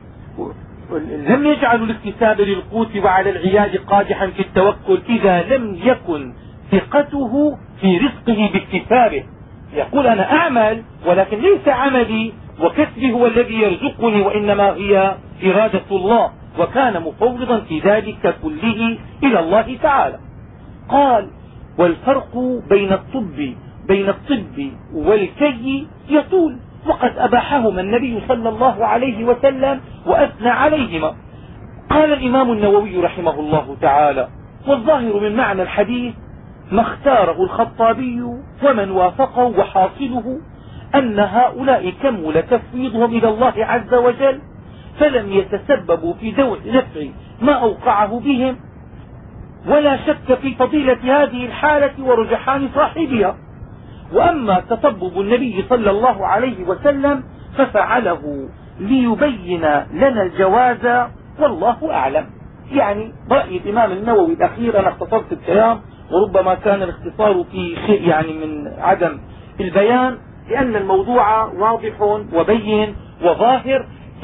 لم يجعلوا الاكتساب للقوت وعلى العيال قادحا في التوكل إذا لم يكن ثقته في رزقه باكتسابه. يقول أنا أعمل ولكن ليس عملي وكسبي هو الذي يرزقني، وإنما هي إرادة الله، وكان مفوضا في ذلك كله إلى الله تعالى. قال: والفرق بين الطب بين الطب والكي يطول، وقد أباحهما النبي صلى الله عليه وسلم وأثنى عليهما. قال الإمام النووي رحمه الله تعالى: والظاهر من معنى الحديث ما اختاره الخطابي ومن وافقه، وحاصله أن هؤلاء كمل تفويضهم إلى الله عز وجل، فلم يتسببوا في دفع ما أوقعه بهم، ولا شك في فضيلة هذه الحالة ورجحان صاحبها. وأما تطبب النبي صلى الله عليه وسلم ففعله ليبين لنا الجواز، والله أعلم. يعني رأي الإمام النووي الأخير، أنا اختصرت الكلام وربما كان الاختصار في شيء يعني من عدم البيان، لأن الموضوع واضح وبين وظاهر.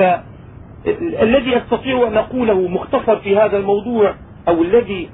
فالذي أستطيع أن أقوله مختصر في هذا الموضوع، أو الذي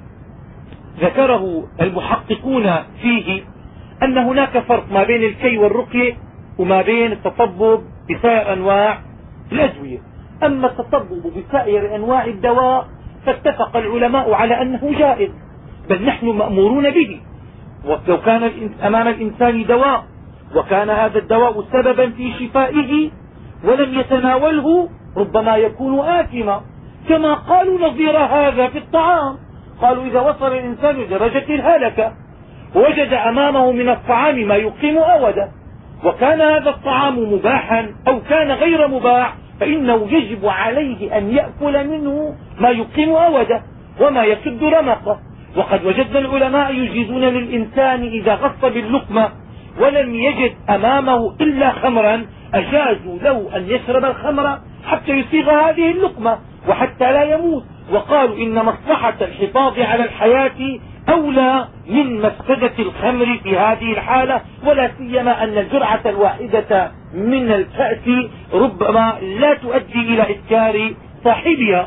ذكره المحققون فيه، أن هناك فرق ما بين الكي والرقية وما بين التطبب بسائر أنواع الأدوية. أما التطبب بسائر أنواع الدواء فاتفق العلماء على أنه جائز، بل نحن مأمورون به. ولو كان أمام الإنسان دواء وكان هذا الدواء سببا في شفائه ولم يتناوله ربما يكون آثما، كما قالوا نظير هذا في الطعام. قالوا إذا وصل الإنسان لدرجة الهلكة ووجد أمامه من الطعام ما يقيم أوده، وكان هذا الطعام مباحا أو كان غير مباح، فإنه يجب عليه أن يأكل منه ما يقيم أوده وما يسد رمقه. وقد وجدنا العلماء يجيزون للإنسان إذا غص باللقمة ولم يجد أمامه إلا خمرا، أجازوا له أن يشرب الخمر حتى يصيغ هذه اللقمة وحتى لا يموت. وقالوا إن مصلحة الحفاظ على الحياة أولى من مفسدة الخمر في هذه الحالة، ولا سيما أن الجرعة الواحدة من الكأس ربما لا تؤدي إلى إسكار صاحبها.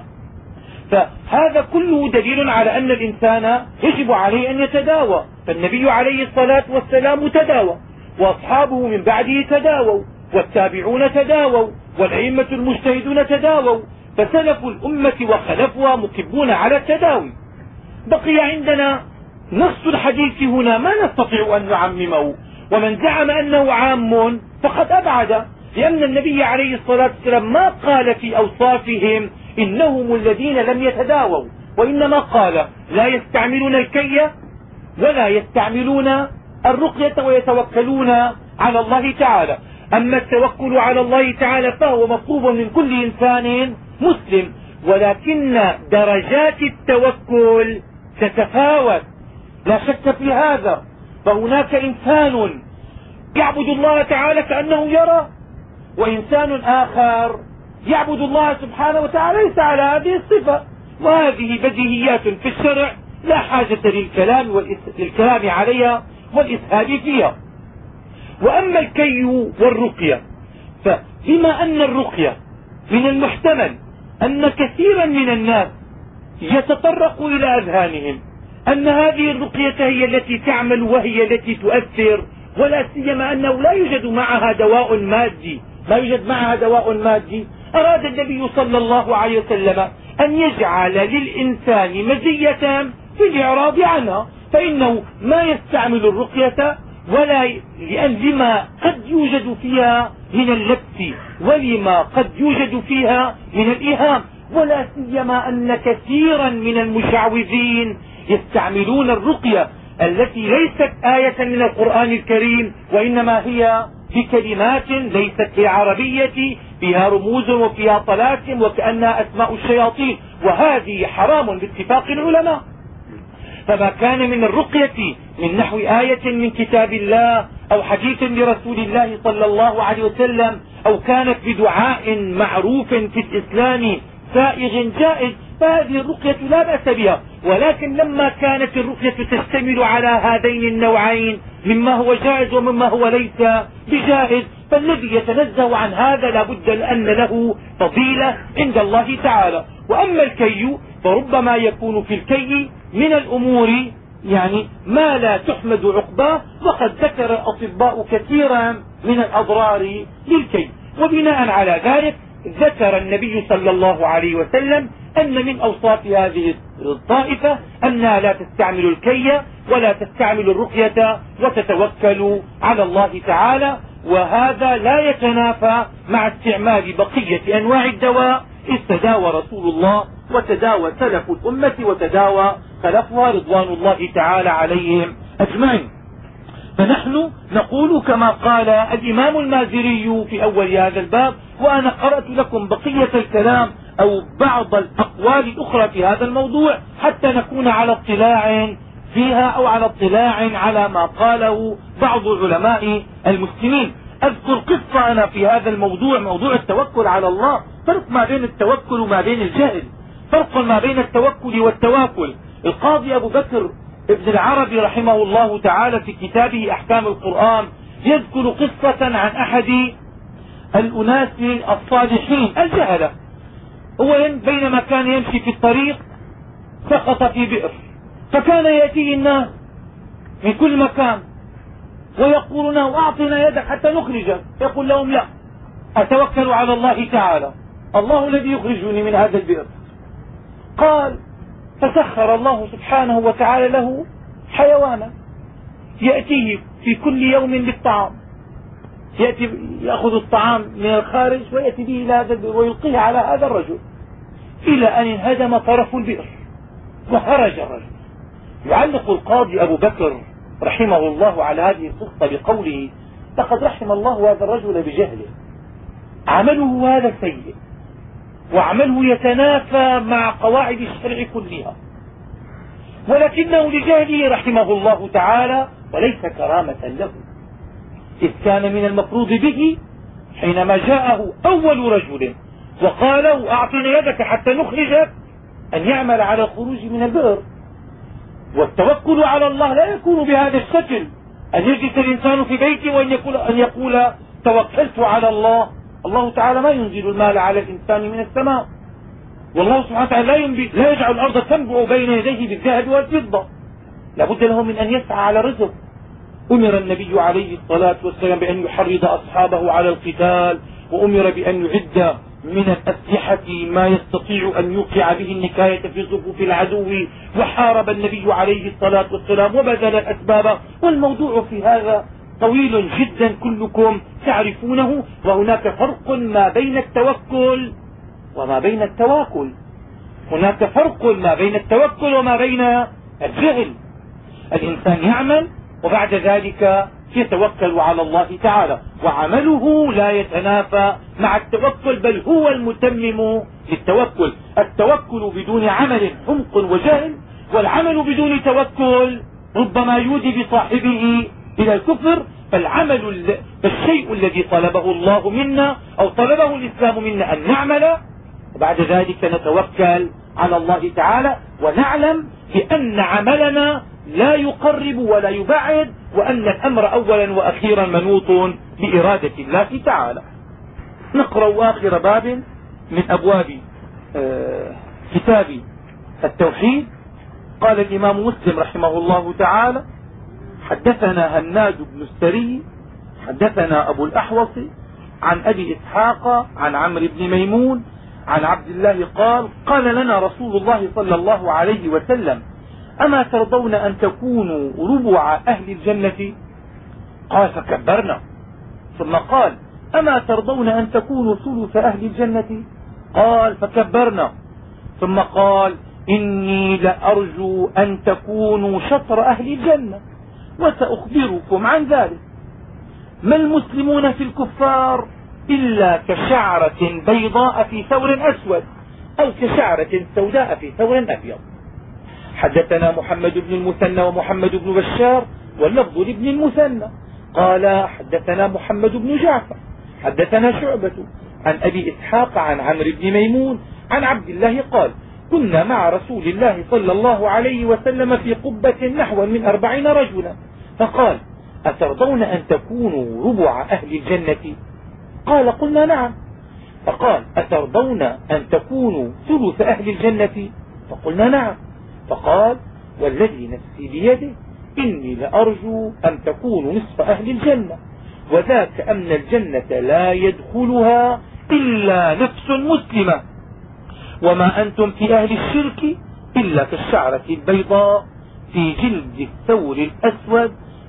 فهذا كله دليل على أن الإنسان يجب عليه أن يتداوى. فالنبي عليه الصلاة والسلام تداوى، وأصحابه من بعده تداووا، والتابعون تداووا، والأئمة المجتهدون تداووا، فسلف الأمة وخلفها مكبون على التداوي. بقي عندنا نص الحديث هنا ما نستطيع أن نعممه، ومن زعم أنه عام فقد أبعد، لأن النبي عليه الصلاة والسلام ما قال في أوصافهم إنهم الذين لم يتداووا، وإنما قال لا يستعملون الكي ولا يستعملون الرقية ويتوكلون على الله تعالى. أما التوكل على الله تعالى فهو مطلوب من كل إنسان مسلم، ولكن درجات التوكل تتفاوت، لا شك في هذا. فهناك إنسان يعبد الله تعالى كأنه يرى، وإنسان آخر يعبد الله سبحانه وتعالى ليس على هذه الصفة، وهذه بديهيات في الشرع لا حاجة للكلام, للكلام عليها والإسهاب فيها. وأما الكي والرقية، فبما أن الرقية من المحتمل أن كثيرا من الناس يتطرق إلى أذهانهم أن هذه الرقية هي التي تعمل وهي التي تؤثر، ولا سيما أنه لا يوجد معها دواء مادي لا يوجد معها دواء مادي أراد النبي صلى الله عليه وسلم أن يجعل للإنسان مزية في الإعراض عنها، فإنه ما يستعمل الرقية ولا لأن لما قد يوجد فيها من اللبس ولما قد يوجد فيها من الإيهام، ولا سيما أن كثيرا من المشعوذين يستعملون الرقية التي ليست آية من القرآن الكريم، وإنما هي بكلمات ليست بالعربية فيها رموز وفيها طلاسم وكأنها أسماء الشياطين، وهذه حرام باتفاق العلماء. فما كان من الرقية من نحو آية من كتاب الله أو حديث لرسول الله صلى الله عليه وسلم أو كانت بدعاء معروف في الإسلام سائغ جائز فهذه الرقية لا بأس بها. ولكن لما كانت الرقية تشتمل على هذين النوعين مما هو جائز ومما هو ليس بجائز، فالذي يتنزه عن هذا لا بد أن له فضيلة عند الله تعالى. وأما الكي فربما يكون في الكي من الأمور يعني ما لا تحمد عقباه، وقد ذكر الأطباء كثيرا من الأضرار للكي. وبناء على ذلك ذكر النبي صلى الله عليه وسلم أن من أوصاف هذه الطائفة أنها لا تستعمل الكي ولا تستعمل الرقية وتتوكل على الله تعالى. وهذا لا يتنافى مع استعمال بقية أنواع الدواء إذ تداوى رسول الله وتداوى سلف الأمة وتداوى خلفها رضوان الله تعالى عليهم أجمعين. فنحن نقول كما قال الإمام المازري في أول هذا الباب، وأنا قرأت لكم بقية الكلام أو بعض الأقوال الأخرى في هذا الموضوع حتى نكون على اطلاع فيها أو على اطلاع على ما قاله بعض علماء المسلمين. أذكر قصة أنا في هذا الموضوع، موضوع التوكل على الله. فرق ما بين التوكل وما بين الجهل، فرق ما بين التوكل والتواكل. القاضي أبو بكر ابن العربي رحمه الله تعالى في كتابه أحكام القرآن يذكر قصة عن أحد الأناس الصالحين الجهلة. هو بينما كان يمشي في الطريق سقط في بئر، فكان يأتيه الناس من كل مكان ويقولون له أعطنا يدك حتى نخرجك، يقول لهم لا، أتوكل على الله تعالى، الله الذي يخرجني من هذا البئر. قال فسخر الله سبحانه وتعالى له حيوانا يأتيه في كل يوم بالطعام، يأتي يأخذ الطعام من الخارج ويأتي به إلى هذا البئر ويلقيه على هذا الرجل إلى أن انهدم طرف البئر وخرج الرجل. يعلق القاضي أبو بكر رحمه الله على هذه القصة بقوله لقد رحم الله هذا الرجل بجهله، عمله هذا سيء وعمله يتنافى مع قواعد الشرع كلها، ولكنه لجهله رحمه الله تعالى وليس كرامة له، إذ كان من المفروض به حينما جاءه أول رجل وقال له أعطنا يدك حتى نخرجك أن يعمل على الخروج من البئر. والتوكل على الله لا يكون بهذا الشكل، أن يجلس الإنسان في بيته وأن يقول, أن يقول توكلت على الله. الله تعالى ما ينزل المال على الإنسان من السماء، والله سبحانه وتعالى لا, لا يجعل الأرض تنبع بين يديه بالذهب والفضة، لابد له من أن يسعى على رزق. أمر النبي عليه الصلاة والسلام بأن يحرض أصحابه على القتال، وأمر بأن يعد من الأسلحة ما يستطيع أن يوقع به النكاية في صفوف العدو، وحارب النبي عليه الصلاة والسلام وبذل الأسباب. والموضوع في هذا طويل جدا كلكم تعرفونه. وهناك فرق ما بين التوكل وما بين التواكل، هناك فرق ما بين التوكل وما بين الجهل. الإنسان يعمل وبعد ذلك يتوكل على الله تعالى، وعمله لا يتنافى مع التوكل بل هو المتمم للتوكل. التوكل بدون عمل حمق وجهل، والعمل بدون توكل ربما يودي بصاحبه إلى الكفر. فالعمل فالشيء الذي طلبه الله منا أو طلبه الإسلام منا أن نعمل، وبعد ذلك نتوكل على الله تعالى ونعلم بأن عملنا لا يقرب ولا يبعد، وأن الأمر أولا وأخيرا منوط بإرادة الله تعالى. نقرأ آخر باب من أبواب كتاب التوحيد. قال الإمام مسلم رحمه الله تعالى حدثنا هناد بن السري حدثنا أبو الأحوص عن أبي إسحاق عن عمرو بن ميمون عن عبد الله قال قال لنا رسول الله صلى الله عليه وسلم أما ترضون أن تكونوا ربع أهل الجنة؟ قال فكبرنا. ثم قال أما ترضون أن تكونوا ثلث أهل الجنة؟ قال فكبرنا. ثم قال إني لأرجو أن تكونوا شطر أهل الجنة وسأخبركم عن ذلك. ما المسلمون في الكفار إلا كشعرة بيضاء في ثور أسود أو كشعرة سوداء في ثور أبيض. حدثنا محمد بن المثنى ومحمد بن بشار واللفظ لابن المثنى قال حدثنا محمد بن جعفر حدثنا شعبة عن أبي إسحاق عن عمرو بن ميمون عن عبد الله قال كنا مع رسول الله صلى الله عليه وسلم في قبة نحو من أربعين رجلا، فقال أترضون أن تكونوا ربع أهل الجنة؟ قال قلنا نعم. فقال أترضون أن تكونوا ثلث أهل الجنة؟ فقلنا نعم. فقال والذي نفسي بيده إني لأرجو أن تكونوا نصف أهل الجنة، وذاك أن الجنة لا يدخلها إلا نفس مسلمة، وما أنتم في أهل الشرك إلا كالشعرة البيضاء في جلد الثور الأسود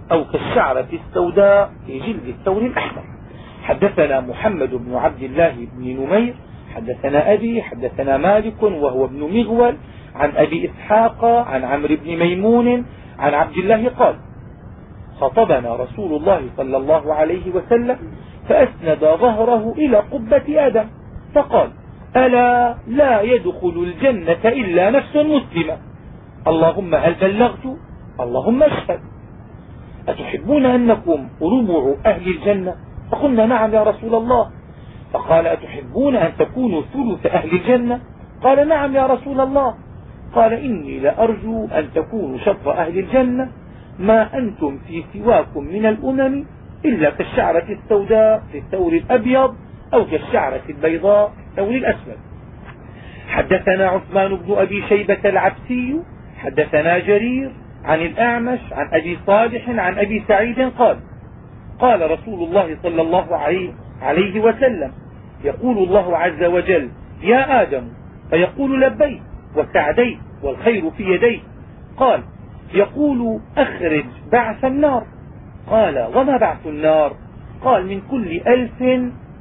أو كالشعرة السوداء في جلد الثور الأحمر. حدثنا محمد بن عبد الله بن نمير حدثنا أبي حدثنا مالك وهو ابن مغول عن أبي إسحاق عن عمرو بن ميمون عن عبد الله قال خطبنا رسول الله صلى الله عليه وسلم فأسند ظهره إلى قبة آدم فقال ألا لا يدخل الجنة إلا نفس مسلمة اللهم هل بلغت اللهم اشهد أتحبون أنكم ربع أهل الجنة فقلنا نعم يا رسول الله فقال أتحبون أن تكونوا ثلث أهل الجنة قال نعم يا رسول الله قال إني لأرجو أن تكونوا شطر أهل الجنة ما أنتم في سواكم من الأمم إلا كالشعرة السوداء في الثور الأبيض أو كالشعرة البيضاء في الثور الأسود. حدثنا عثمان بن أبي شيبة العبسي حدثنا جرير عن الأعمش عن أبي صالح عن أبي سعيد قال قال رسول الله صلى الله عليه وسلم يقول الله عز وجل يا آدم فيقول لبيك وسعديك والخير في يديك قال يقول أخرج بعث النار قال وما بعث النار قال من كل ألف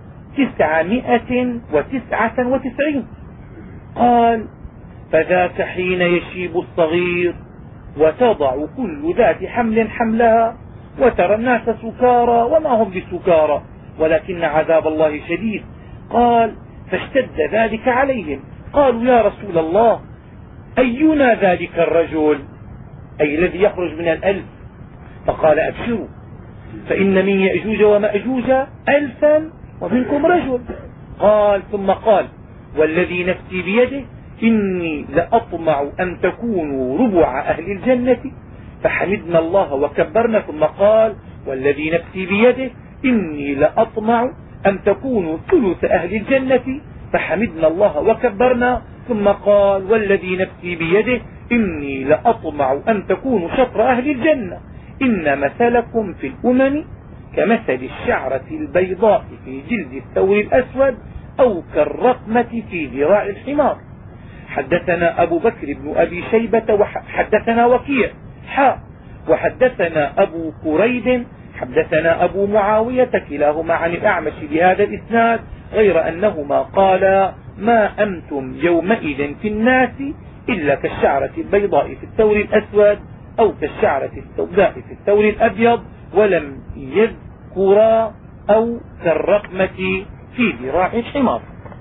تسعمائة وتسعة وتسعين قال فذاك حين يشيب الصغير وتضع كل ذات حمل حملها وترى الناس سكارى وما هم بسكارى ولكن عذاب الله شديد قال فاشتد ذلك عليهم قالوا يا رسول الله أينا ذلك الرجل أي الذي يخرج من الألف فقال أبشروا فإن من يأجوج ومأجوج ألفا ومنكم رجل قال ثم قال والذي نفسي بيده إني لأطمع أن تكونوا ربع أهل الجنة فحمدنا الله وكبرنا ثم قال والذي نفسي بيده إني لأطمع أن تكونوا ثلث أهل الجنة فحمدنا الله وكبرنا ثم قال والذي نفسي بيده إني لأطمع أن تكونوا شطر أهل الجنة إن مثلكم في الأمم كمثل الشعرة البيضاء في جلد الثور الأسود أو كالرقمة في ذراع الحمار. حدثنا أبو بكر بن أبي شيبة وحدثنا وكيع حاء وحدثنا أبو كريب حدثنا أبو معاوية كلاهما عن الأعمش بهذا الإسناد غير أنهما قالا ما أنتم يومئذ في الناس إلا كالشعرة البيضاء في الثور الأسود أو كالشعرة السوداء في الثور الأبيض ولم يذكرا أو كالرقمة في ذراع الحمار.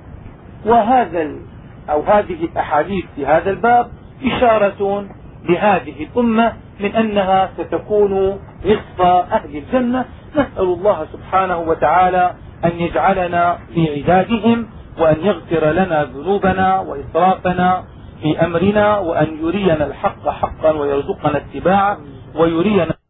وهذا أو هذه الأحاديث في هذا الباب إشارة لهذه الأمة من أنها ستكون نصف أهل الجنة. نسأل الله سبحانه وتعالى أن يجعلنا في عبادهم وأن يغفر لنا ذنوبنا وإسرافنا في أمرنا وأن يرينا الحق حقا ويرزقنا اتباعه ويرينا